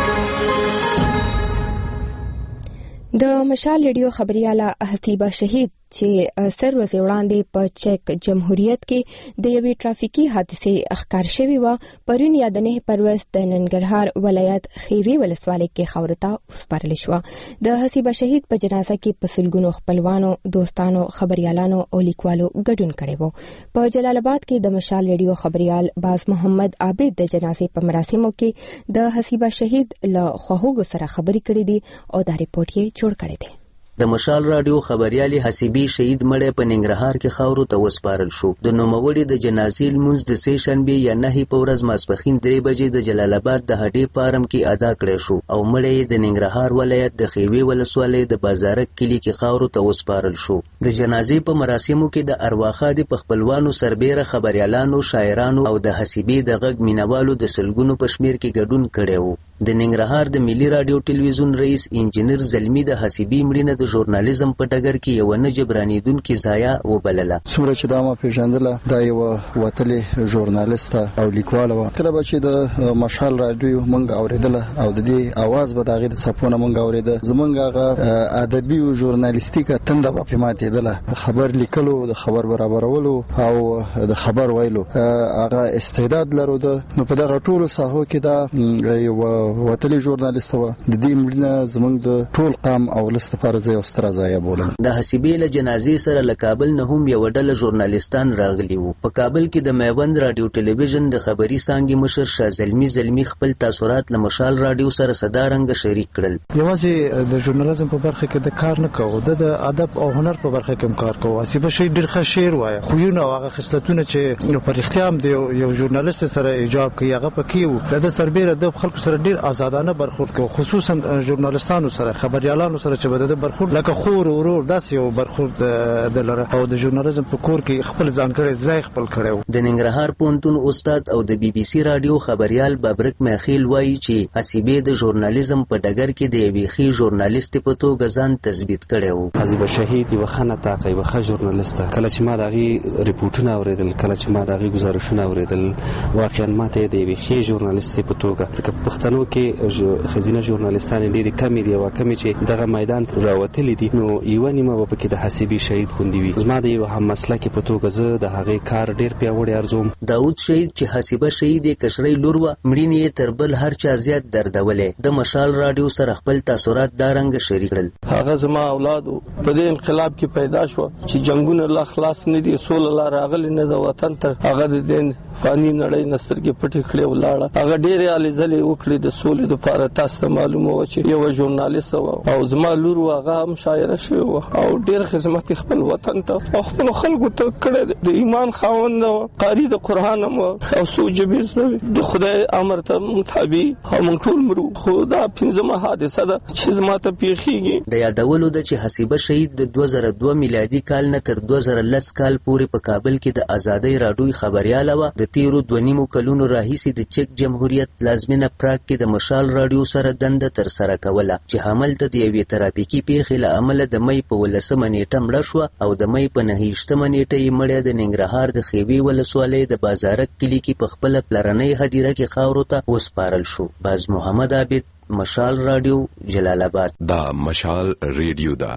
د مشال ریډیو خبرياله حسیبه شهید چې سر ورځ وړاندې په چک جمهوریت کې د یوې ټرافیکي حادثې ښکار شوی و پرون یا د نه پرويز د ننګرهار ولایت خیوي ولسوالۍ کې خاورته وسپارل شو. د حسیبه شهید په جنازه کې په سلګونو خپلوانو دوستانو خبريالانو او لیکوالو ګډون کړي وو. په جلال آباد کې د مشال ریډیو خبريال باز محمد عابد د جنازې په مراسمو کې د حسیبه شهید له خواهوګو سره خبرې کړې دي او دا ریپورت یې جوړ کړی دی. د مشال رادیو خبريالي حسیبي شهید مړی په ننګرهار کې خاورو ته وسپارل شو. د نوموړي د جنازې لمونځ د سه شنبه یا نه په ورځ ماسپخین درې بجې د جلال آباد د هډې فارم کې ادا کړی شو او مړی د ننګرهار ولایت د خیوي ولسوالۍ د بازارک کلی کې خاورو ته وسپارل شو. د جنازې په مراسمو کې د ارواخادي په خپلوانو سربېره خبريالانو شاعرانو او د حسیبي د غږ مینوالو د سلګونو په شمیر کې ګډون کړی وو. د ننګرهار د ملي رادیو ټلویزیون رئیس انجنیر زلمی د حسیبي مړینه د ژورنالیزم په ډګر کې یو نه جبرانیدونکې ضایع وبلله. څومره چې دا ما پیژندله دا یو وتلې ژورنالیست او لیکواله وه. کله به چې د مشال رادیو موږ اورېدله او د دې اواز به د هغې د څپو نه موږ اورېده زموږ هغه ادبي او ژورنالیستیکه تنده به پرې ماتېدله. خبر لیکلو د خبر برابرولو او د خبر ویلو هغه استعداد لرلو. نو په دغه ټولو ساحو کې دا یو وتلی ژورنالیست و. د دې مړینه زموږ د ټول قام او ولس لپاره زه یو ستره ضایعه بولم. د حسیبې له جنازې سره له کابل نه هم یوه ډله ژورنالیستان راغلي وو. په کابل کې د میوند رادیو ټلویزیون د خبري څانګې مشر شاه زلمي زلمي خپل تاثرات له مشال رادیو سره صدارنګه شریک کړل. یوازې د ژورنالیزم په برخه کې د کار نه کوو، د ادب او هنر په برخه کې هم کار کوو. حسیبه شهید ډېر ښه شعر وایي، خویونه او هغه خصلتونه چې په رښتیا هم د یو ژورنالیست سره ایجاب کوي هغه پکې وو. د سربېره د خلکو سره ډېر آزادانه برخورد کوي، خصوصا ژورنالیستانو سره خبريالانو سره چې بده برخورد لکه خور او ورور داسې یو برخورد د لره او د ژورنالیزم په کور کې خپل ځان کړي ځای خپل کړي. د ننګرهار پونتون استاد او د بي بي سي رادیو خبريال بابرک مخیل وایي چې حسیبې د ژورنالیزم په ډګر کې د یوې ښې ژورنالیست په توګه ځان تثبیت کړی و. حسیبه شهید یوه ښه نطاقه یوه ښه ژورنالیسته. کله چې ما د هغې ریپورټونه اورېدل، کله چې ما د هغې ګزارشونه اورېدل، واقعا ما ته د یوې ښې ژورنالیستې په توګه ځکه په پښتنو کې ښځینه ژورنالیستانې ډېرې کمې دي او کمې چې دغه میدان راوتلي دي نو یوه نیمه به پکې د حسیبي شهید غوندې وي. زما د یو هم مسلکې په توګه زه د هغې کار ډېر پیاوړی ارزوم. داود شهید چې حسیبه شهید یې کشرۍ لور وه، مړینې یې تر بل هر چا زیات دردولی. د مشال رادیو سره خپل تاثرات دا رنګه شریک کړل. هغه زما اولاد په دې انقلاب کې پیدا شو چې جنگونه لا خلاص نه دي، سوله لا راغلې نه ده وطن ته. هغه د دې فاني نړۍ نه سترګې پټې کړې ولاړه. هغه ډېرې هلې ځلې وکړې د سولې دپاره. تاسو ته معلومه وه چې یوه ژورنالیسته وه او زما لور وه هغه هم شاعره شوې وه او ډېر خدمت یې خپل وطن ته او خپلو خلکو ته کړی دی. د ایمان خاونده وه، قاري د قرآن هم وه او څو ژبې زده وې. د خدای امر ته مطابق او موږ ټول مرو. خو دا پنځمه حادثه ده چې زما ته پیښیږي. د یادولو ده چې حسیبه شهید د دوه زره دوه میلادي کال نه تر دوه زره لس کال پورې په کابل کې د ازادۍ راډیو خبریاله وه. د تیرو دوه نیمو کلونو راهیسې د چک جمهوریت پلازمینه پراګ کې د مشال راډیو سره دنده ترسره کوله چې هملته د یوې ترافیکي پیښې له امله د مۍ په ولسمه نیټه مړه شوه او د مۍ په نهه ویشتمه نیټه یې مړی د ننګرهار د خیوي ولسوالۍ د بازارک کلي کې په خپله پلرنۍ هدیره کې خاورو ته وسپارل شو. باز محمد عابد، مشال راډیو، جلال آباد. دا مشال ریډیو ده.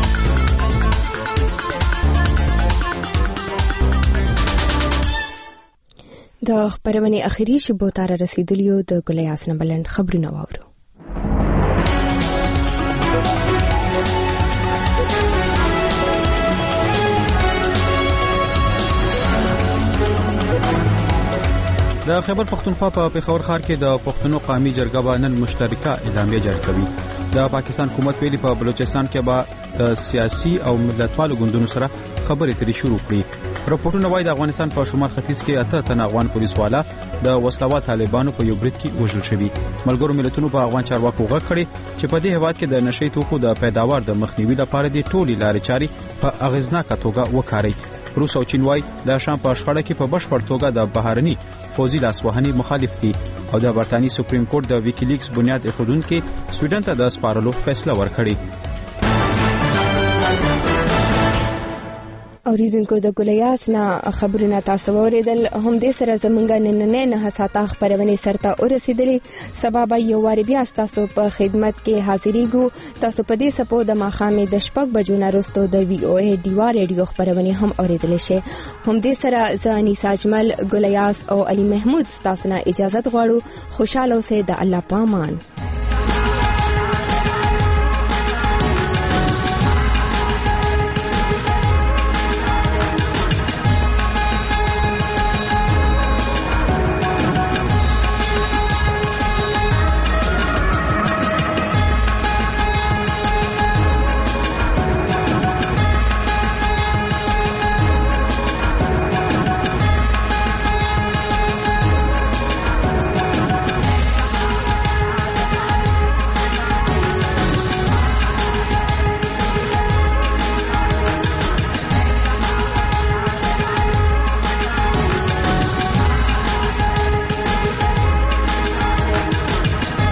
د خبرونې اخیری شیبو ته رسیدلیو د ګلیاس نبلند خبرونه واورو. د خیبر پختونخوا په پېښور ښار کې د پښتنو قومي جرګه به نن مشترکه اعلامیه جاری کوي. د پاکستان حکومت ویلي په بلوچستان کې به د سیاسي او ملتپالو ګوندونو سره خبرې اترې شروع کړي. راپورټونه وايي د افغانستان په شمال ختیځ کې اته تن افغان پولیس والا د وسلوال طالبانو په یو برید کې وژل شوي. ملګرو ملتونو په افغان چارواکو غږ کړی چې په دې هیواد کې د نشئی توکو د پیداوار د مخنیوي لپاره د ټولي لارې چارې په اغیزناکه توګه وکاري. روس او چین وايي د شام په شخړه کې په بشپړ توګه د بهرني فوزي لاسوهنې مخالف دي او د برتانی سپریم کورټ د ویکیلیکس بنیاد ایښودونکو سویډن ته د سپارلو فیصله ورکړې. اوریدونکو د ګلیاس نه خبرونه تاسو اوریدل. هم دې سره زمونږ نننې نه ساته خبرونه سرته ورسېدلې. سبا به یو واری بیا تاسو په خدمت کې حاضرېږو. تاسو په دې سپو د ماخامې د شپږ بجو نه وروسته د وی او ای ډیوا ریډیو خبرونه هم اوریدل شي. هم دې سره زانی ساجمل ګلیاس او علي محمود تاسو نه اجازه غواړو. خوشاله اوسئ. د الله پامان.